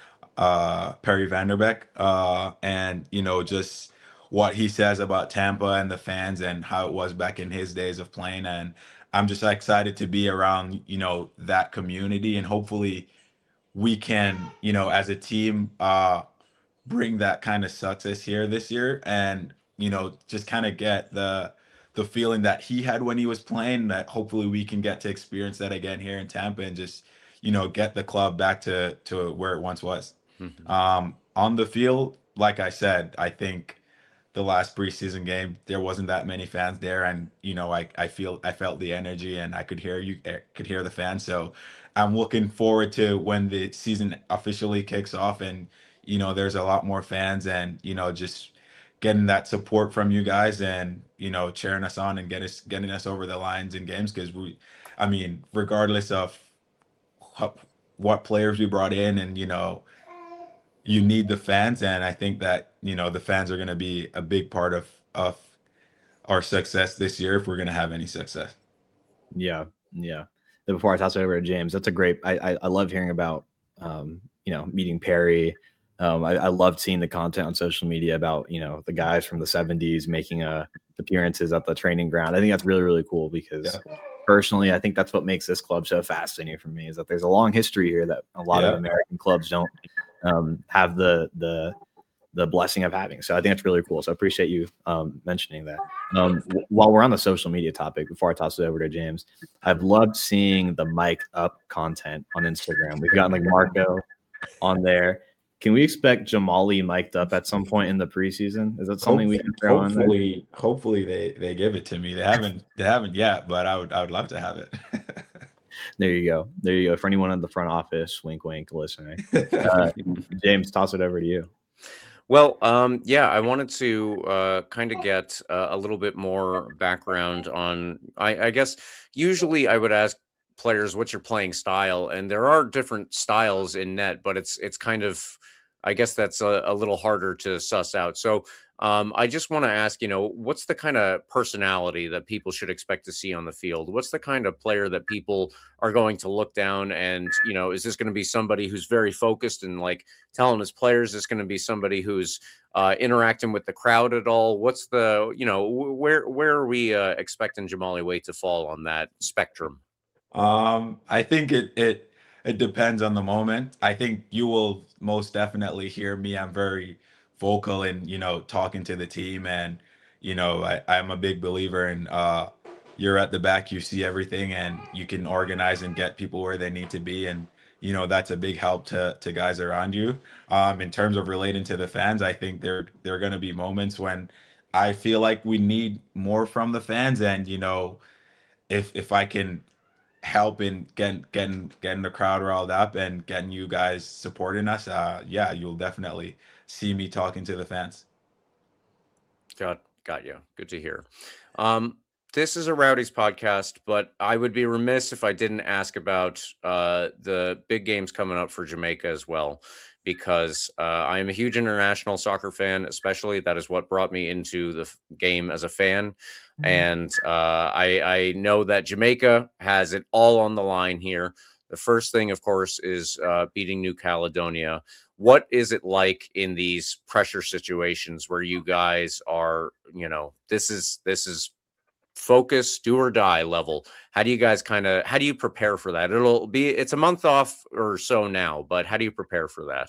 uh, Perry Vanderbeek, uh, and, you know, just what he says about Tampa and the fans and how it was back in his days of playing. And I'm just excited to be around, you know, that community, and hopefully we can, you know, as a team, uh, bring that kind of success here this year, and you know, just kind of get the the feeling that he had when he was playing, that hopefully we can get to experience that again here in Tampa, and just, you know, get the club back to to where it once was. Mhm. Um on the field, like I said, I think the last preseason game there wasn't that many fans there, and you know, I I feel I felt the energy, and I could hear you I could hear the fans. So I'm looking forward to when the season officially kicks off, and you know, there's a lot more fans, and you know, just getting that support from you guys, and you know, cheering us on and get us getting us over the lines in games. Because we, I mean, regardless of how, what players we brought in, and you know, you need the fans, and I think that, you know, the fans are going to be a big part of of our success this year, if we're going to have any success. Yeah, yeah. Then before I toss it over to James, that's a great. I I, I love hearing about um, you know, meeting Perry. Um, I, I loved seeing the content on social media about, you know, the guys from the seventies making uh, appearances at the training ground. I think that's really, really cool because Yeah. personally, I think that's what makes this club so fascinating for me, is that there's a long history here that a lot Yeah. of American clubs don't um, have the the the blessing of having. So I think that's really cool. So I appreciate you um, mentioning that. Um, w- while we're on the social media topic, before I toss it over to James, I've loved seeing the mic'd up content on Instagram. We've gotten like Marco on there. Can we expect Jamali mic'd up at some point in the preseason? Is that something we can throw on there? hopefully hopefully they they give it to me. They haven't they haven't yet, but I would I would love to have it. There you go. There you go. For anyone in the front office, wink, wink, listening. Uh, James, toss it over to you. Well, um, yeah, I wanted to uh, kind of get uh, a little bit more background on. I, I guess usually I would ask players what's your playing style, and there are different styles in net, but it's it's kind of, I guess that's a, a little harder to suss out. So um, I just want to ask, you know, what's the kind of personality that people should expect to see on the field? What's the kind of player that people are going to look down and, you know, is this going to be somebody who's very focused and like telling his players? Is this going to be somebody who's uh, interacting with the crowd at all? What's the, you know, wh- where where are we uh, expecting Jamali Waite to fall on that spectrum? Um, I think it it it depends on the moment. I think you will most definitely hear me. I'm very vocal in, you know, talking to the team, and you know, I, I'm a big believer in uh you're at the back, you see everything, and you can organize and get people where they need to be. And you know, that's a big help to to guys around you. Um, in terms of relating to the fans, I think there there are gonna be moments when I feel like we need more from the fans, and you know, if if I can help in getting getting getting the crowd riled up and getting you guys supporting us, uh yeah, you'll definitely see me talking to the fans. Got got you. Good to hear. Um, this is a Rowdies podcast, but I would be remiss if I didn't ask about uh, the big games coming up for Jamaica as well, because uh, I am a huge international soccer fan. Especially, that is what brought me into the f- game as a fan, and uh, I, I know that Jamaica has it all on the line here. The first thing, of course, is uh, beating New Caledonia. What is it like in these pressure situations where you guys are, you know, this is this is focus, do or die level? How do you guys kind of how do you prepare for that? It'll be it's a month off or so now, but how do you prepare for that?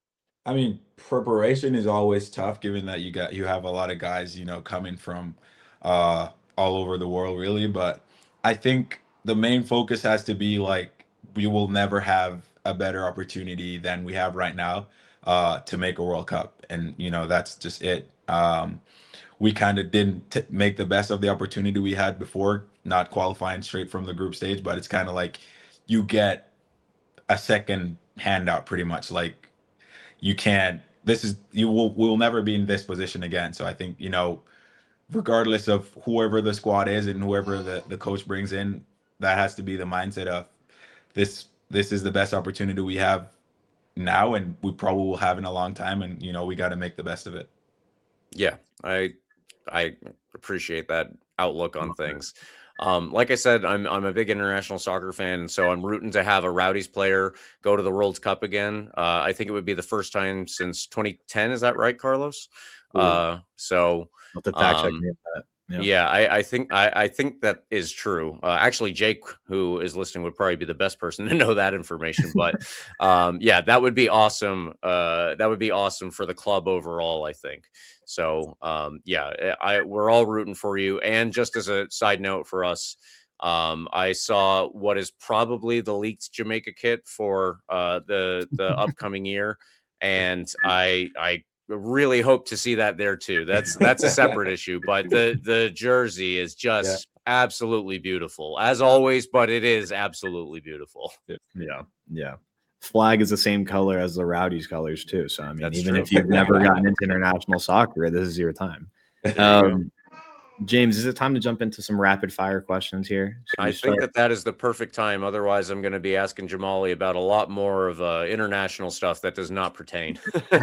I mean, preparation is always tough given that you got you have a lot of guys, you know, coming from uh all over the world really, but I think the main focus has to be like we will never have a better opportunity than we have right now uh to make a World Cup. And you know, that's just it. Um we kind of didn't t- make the best of the opportunity we had before, not qualifying straight from the group stage, but it's kind of like you get a second handout pretty much. Like you can't this is you will will never be in this position again. So I think, you know, regardless of whoever the squad is and whoever the, the coach brings in, that has to be the mindset of this this is the best opportunity we have now, and we probably will have in a long time, and you know, we got to make the best of it. Yeah, I I appreciate that outlook on things. Um, like I said, I'm I'm a big international soccer fan, and so I'm rooting to have a Rowdies player go to the World Cup again. Uh, I think it would be the first time since twenty ten. Is that right, Carlos? Ooh. Uh, so I'll have to fact check um, me on that. Yeah. yeah, I, I think I, I think that is true. Uh, actually, Jake, who is listening, would probably be the best person to know that information. But um, yeah, that would be awesome. Uh, that would be awesome for the club overall, I think. So um, yeah, I we're all rooting for you. And just as a side note for us, um, I saw what is probably the leaked Jamaica kit for uh, the the upcoming year, and I I really hope to see that there too. That's that's a separate issue, but the the jersey is just yeah. absolutely beautiful as always. But it is absolutely beautiful. Yeah, yeah. Flag is the same color as the Rowdies colors too. So I mean, That's even true. if you've never gotten into international soccer, this is your time. Um, James, is it time to jump into some rapid fire questions here? I think that that is the perfect time. Otherwise, I'm going to be asking Jamali about a lot more of uh, international stuff that does not pertain.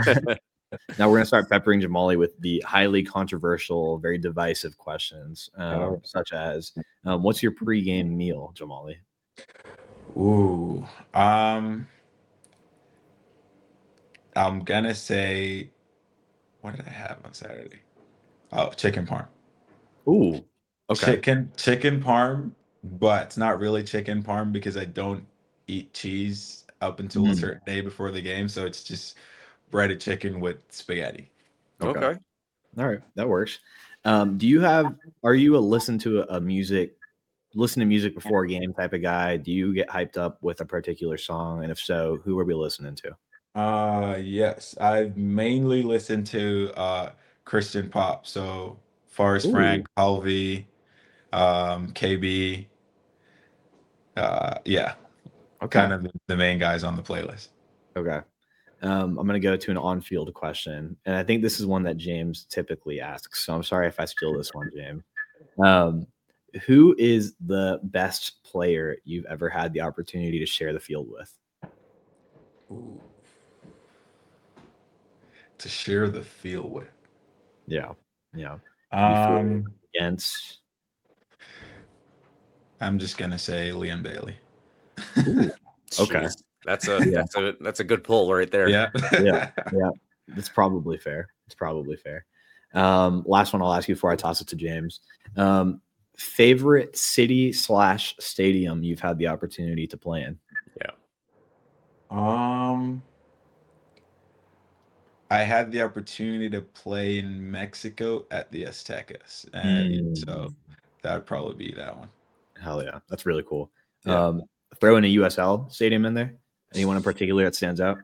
Now we're going to start peppering Jamali with the highly controversial, very divisive questions, um, oh. such as, um, "What's your pregame meal, Jamali?" Ooh, um, I'm gonna say, what did I have on Saturday? Oh, chicken parm. Ooh, okay. Chicken, chicken parm, but it's not really chicken parm because I don't eat cheese up until mm. a certain day before the game, so it's just breaded chicken with spaghetti. Okay. okay. All right. That works. Um, do you have, are you a listen to a, a music, listen to music before a game type of guy? Do you get hyped up with a particular song? And if so, who are we listening to? Uh, yes. I've mainly listened to uh, Christian pop. So Forrest Ooh. Frank, Halvey, um, K B. Uh, yeah. Okay. Kind of the, the main guys on the playlist. Okay. Um, I'm going to go to an on-field question, and I think this is one that James typically asks, so I'm sorry if I steal this one, James. Um, who is the best player you've ever had the opportunity to share the field with? Ooh. To share the field with? Yeah, yeah. Um, against? I'm just going to say Liam Bailey. Okay. Jeez. That's a yeah. that's a that's a good pull right there. Yeah, yeah, yeah. It's probably fair. It's probably fair. Um, last one I'll ask you before I toss it to James. Um, favorite city slash stadium you've had the opportunity to play in? Um, I had the opportunity to play in Mexico at the Aztecas, and so Mm. that would probably be that one. Hell yeah, that's really cool. Yeah. Um, throw in a U S L stadium in there. Anyone in particular that stands out?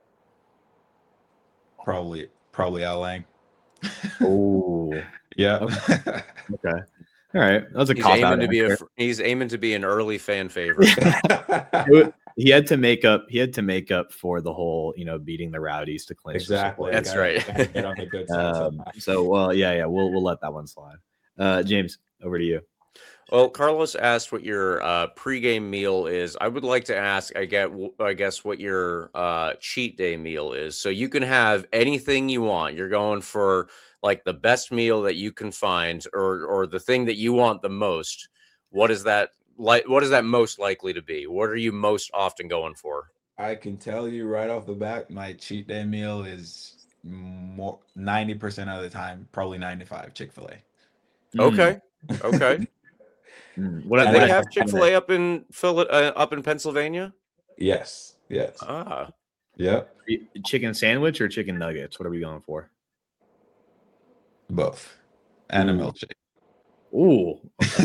Probably, probably Al Lang. Oh, Yeah. okay. All right, that was a He's cop out. aiming to be a answer. fr- he's aiming to be an early fan favorite. It wa- he had to make up. He had to make up for the whole, you know, beating the Rowdies to clinch. the Exactly. support. That's Gotta- right. gotta get on the good side Um, somehow. so, well, yeah, yeah, we'll we'll let that one slide. Uh, James, over to you. Well, Carlos asked what your uh, pregame meal is. I would like to ask, I get, I guess, what your uh, cheat day meal is. So you can have anything you want. You're going for like the best meal that you can find, or or the thing that you want the most. What is that like? What is that most likely to be? What are you most often going for? I can tell you right off the bat, my cheat day meal is more ninety percent of the time, probably ninety-five Chick-fil-A. Okay, okay. Mm. What, Do And they I- have Chick Fil A up in Phil- uh, up in Pennsylvania? Yes. Yes. Ah, Yep. chicken sandwich or chicken nuggets? What are we going for? Both. And a Ooh. milkshake. Ooh,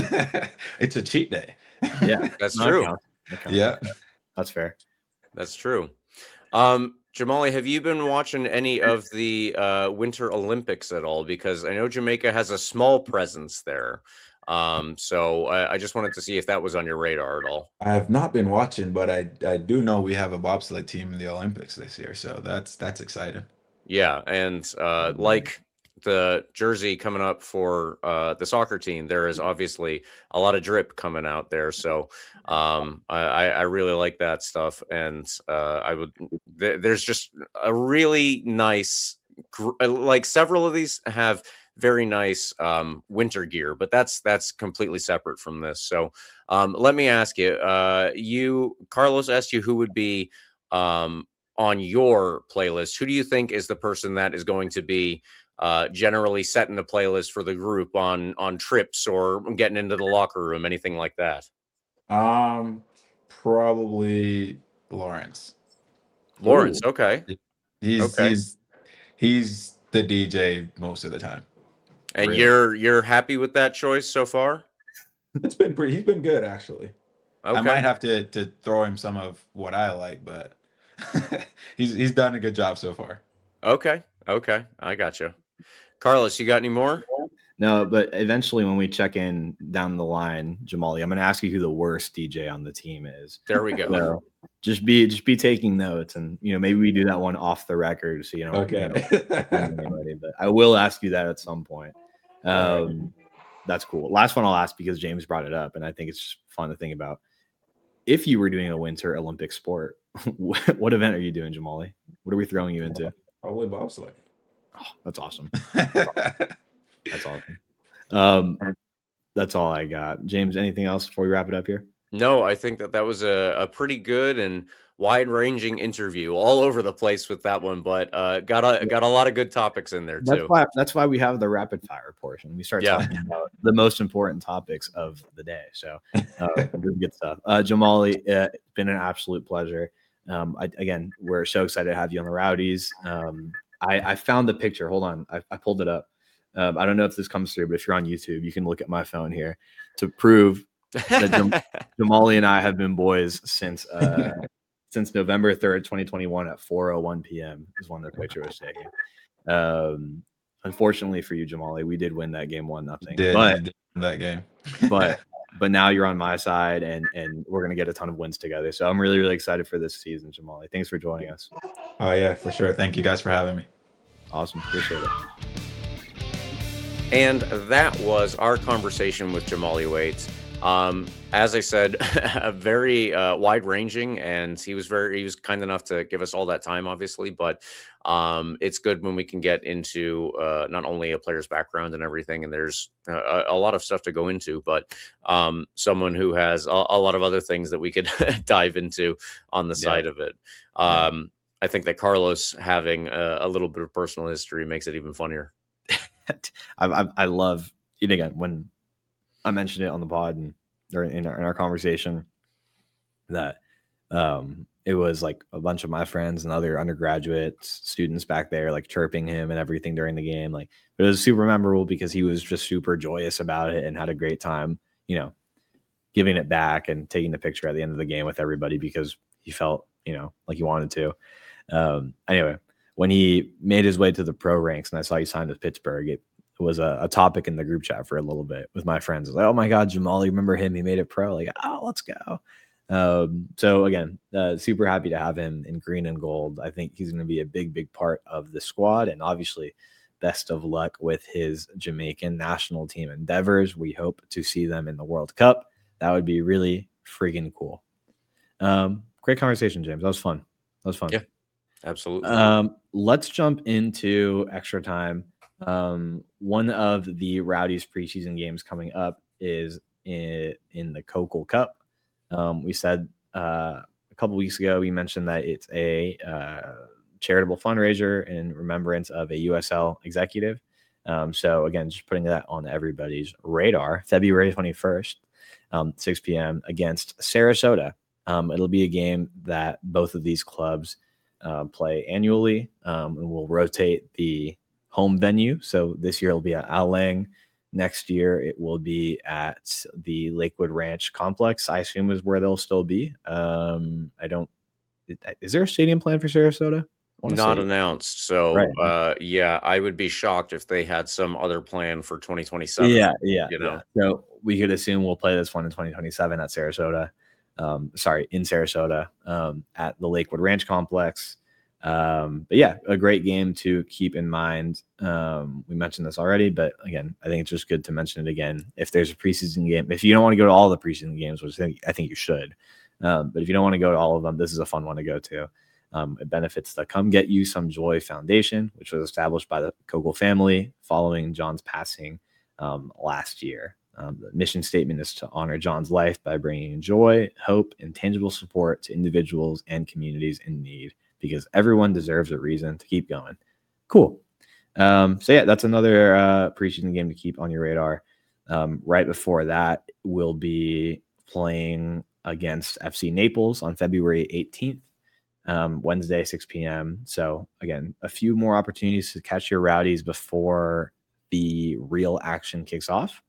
It's a cheat day. yeah, that's no, that true. counts. That counts. Yeah. That's fair. That's true. Um, Jamali, have you been watching any of the uh, Winter Olympics at all? Because I know Jamaica has a small presence there. Um, so I, I just wanted to see if that was on your radar at all. I have not been watching, but I I do know we have a bobsled team in the Olympics this year, so that's that's exciting. Yeah, and uh, like the jersey coming up for uh, the soccer team, there is obviously a lot of drip coming out there. So um, I, I I really like that stuff, and uh, I would. Th- there's just a really nice, gr- uh, like several of these have very nice um, winter gear, but that's that's completely separate from this. So um, let me ask you, uh, you Carlos asked you who would be um, on your playlist. Who do you think is the person that is going to be uh, generally setting the playlist for the group on on trips or getting into the locker room, anything like that? Um, probably Lawrence. Lawrence, okay. He's Okay. he's he's the D J most of the time. And Really? you're you're happy with that choice so far? It's been pretty. He's been good actually. Okay. I might have to to throw him some of what I like, but he's he's done a good job so far. Okay. Okay. I got you. Carlos, you got any more? No, but eventually when we check in down the line, Jamali, I'm going to ask you who the worst D J on the team is. There we go. So just be just be taking notes, and you know maybe we do that one off the record, so you know. Okay. you know, offend anybody, but I will ask you that at some point. Um, that's cool. Last one I'll ask because James brought it up, and I think it's just fun to think about. If you were doing a winter Olympic sport, what, what event are you doing, Jamali? What are we throwing you into? Probably bobsled. Oh, that's awesome. That's awesome. Um, that's all I got. James, anything else before we wrap it up here? No, I think that that was a, a pretty good and wide-ranging interview, all over the place with that one, but uh, got a got a lot of good topics in there That's too. why that's why we have the rapid fire portion. We start Yeah. talking about the most important topics of the day. So uh, really good stuff. Uh, Jamali, uh, it's been an absolute pleasure. Um, I, again, we're so excited to have you on the Rowdies. Um, I, I found the picture. Hold on, I, I pulled it up. Um, I don't know if this comes through, but if you're on YouTube, you can look at my phone here to prove that Jam- Jamali and I have been boys since uh, since November third, twenty twenty-one at four oh one p.m. is when the picture was taken. Um, unfortunately for you, Jamali, we did win that game one nothing. Did, But did that game. but but now you're on my side, and and we're gonna get a ton of wins together. So I'm really really excited for this season, Jamali. Thanks for joining us. Oh yeah, for sure. Thank you guys for having me. Awesome, appreciate it. And that was our conversation with Jamali Waits. Um, as I said, a very uh, wide-ranging, and he was very he was kind enough to give us all that time, obviously. But um, it's good when we can get into uh, not only a player's background and everything, and there's a, a lot of stuff to go into, but um, someone who has a, a lot of other things that we could dive into on the Yeah. side of it. Um, I think that Carlos having a, a little bit of personal history makes it even funnier. I, I I love it again when I mentioned it on the pod and or in our, in our conversation that um, it was like a bunch of my friends and other undergraduate students back there, like chirping him and everything during the game. Like, but it was super memorable because he was just super joyous about it and had a great time, you know, giving it back and taking the picture at the end of the game with everybody because he felt, you know, like he wanted to. Um, anyway, when he made his way to the pro ranks and I saw he signed with Pittsburgh, it was a, a topic in the group chat for a little bit with my friends. I was like, oh my God, Jamali, remember him? He made it pro. Like, oh, let's go. Um, so again, uh, super happy to have him in green and gold. I think he's going to be a big, big part of the squad. And obviously, best of luck with his Jamaican national team endeavors. We hope to see them in the World Cup. That would be really freaking cool. Um, great conversation, James. That was fun. That was fun. Yeah, absolutely. Um, let's jump into extra time. Um, one of the Rowdies preseason games coming up is in, in the Cokel Cup. Um, we said uh, a couple weeks ago, we mentioned that it's a uh, charitable fundraiser in remembrance of a U S L executive. Um, so again, just putting that on everybody's radar. February twenty-first, um, six p.m. against Sarasota. Um, it'll be a game that both of these clubs uh, play annually, um, and we'll rotate the home venue. So this year it'll be at Al Lang. Next year it will be at the Lakewood Ranch complex, I assume is where they'll still be. Um, I don't, is there a stadium plan for Sarasota? Not say. announced. So, right. uh, yeah, I would be shocked if they had some other plan for twenty twenty-seven. Yeah, yeah. You know, yeah. So we could assume we'll play this one in twenty twenty-seven at Sarasota. Um, sorry, in Sarasota, um, at the Lakewood Ranch complex. Um, but yeah, a great game to keep in mind. Um, we mentioned this already, but again, I think it's just good to mention it again. If there's a preseason game, if you don't want to go to all the preseason games, which I think, I think you should, um, but if you don't want to go to all of them, this is a fun one to go to. Um, it benefits the Come Get You Some Joy Foundation, which was established by the Cokel family following John's passing um, last year. Um, the mission statement is to honor John's life by bringing joy, hope, and tangible support to individuals and communities in need, because everyone deserves a reason to keep going. Cool. Um, so yeah, that's another uh, preseason game to keep on your radar. Um, right before that, we'll be playing against F C Naples on February eighteenth, um, Wednesday, six p.m. So again, a few more opportunities to catch your Rowdies before the real action kicks off.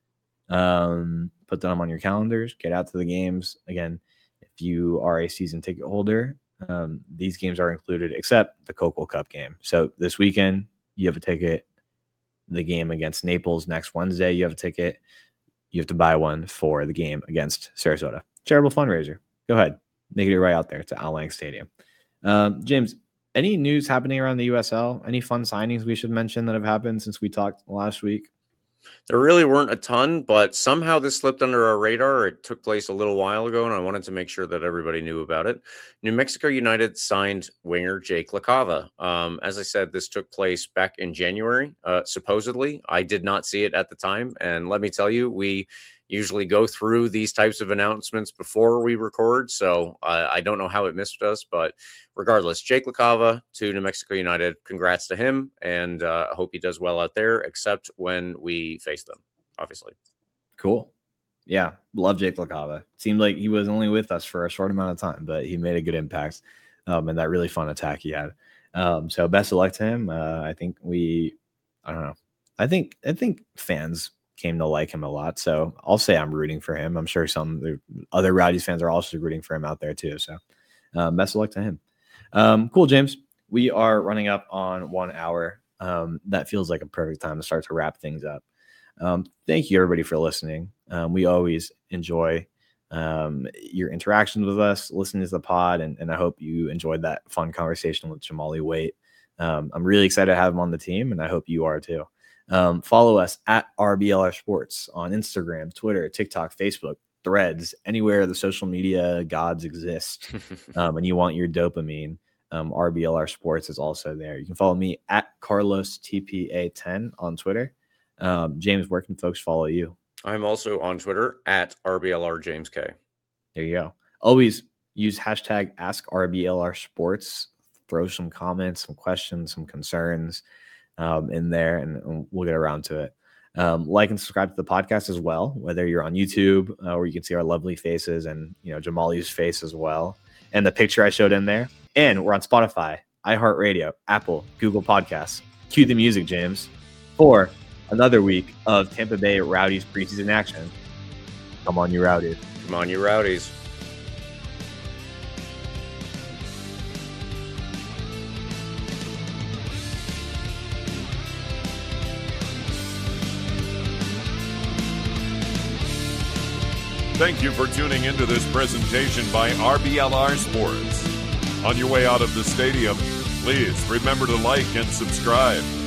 Um, put them on your calendars, get out to the games. Again, if you are a season ticket holder, Um, these games are included except the Cokel Cup game. So this weekend, you have a ticket. The game against Naples next Wednesday, you have a ticket. You have to buy one for the game against Sarasota. Charitable fundraiser. Go ahead. Make it right out there to Al Lang Stadium. Um, James, any news happening around the U S L? Any fun signings we should mention that have happened since we talked last week? There really weren't a ton, but somehow this slipped under our radar. It took place a little while ago, and I wanted to make sure that everybody knew about it. New Mexico United signed winger Jake LaCava. Um, as I said, this took place back in January, uh, supposedly. I did not see it at the time, and let me tell you, we usually go through these types of announcements before we record, so uh, I don't know how it missed us, but regardless, Jake LaCava to New Mexico United. Congrats to him, and uh, I hope he does well out there, except when we face them, obviously. Cool. Yeah, love Jake LaCava. Seemed like he was only with us for a short amount of time, but he made a good impact um, and that really fun attack he had. Um, so best of luck to him. Uh, I think we, I don't know. I think I think fans came to like him a lot. So I'll say I'm rooting for him. I'm sure some other Rowdies fans are also rooting for him out there too. So um, best of luck to him. Um, cool, James. We are running up on one hour. Um, that feels like a perfect time to start to wrap things up. Um, thank you everybody for listening. Um, we always enjoy um, your interactions with us, listening to the pod, and, and I hope you enjoyed that fun conversation with Jamali Waite. Um, I'm really excited to have him on the team, and I hope you are too. Um, follow us at R B L R Sports on Instagram, Twitter, TikTok, Facebook, Threads, anywhere the social media gods exist. um, and you want your dopamine, um, R B L R Sports is also there. You can follow me at Carlos T P A ten on Twitter. Um, James, where can folks follow you? I'm also on Twitter at R B L R James K. There you go. Always use hashtag Ask R B L R Sports. Throw some comments, some questions, some concerns um, in there, and, and we'll get around to it. Um, like and subscribe to the podcast as well, whether you're on YouTube uh, where you can see our lovely faces and, you know, Jamali's face as well. And the picture I showed in there. And we're on Spotify, iHeartRadio, Apple, Google Podcasts. Cue the music, James, for another week of Tampa Bay Rowdies preseason action. Come on, you Rowdies. Come on, you Rowdies. Thank you for tuning into this presentation by R B L R Sports. On your way out of the stadium, please remember to like and subscribe.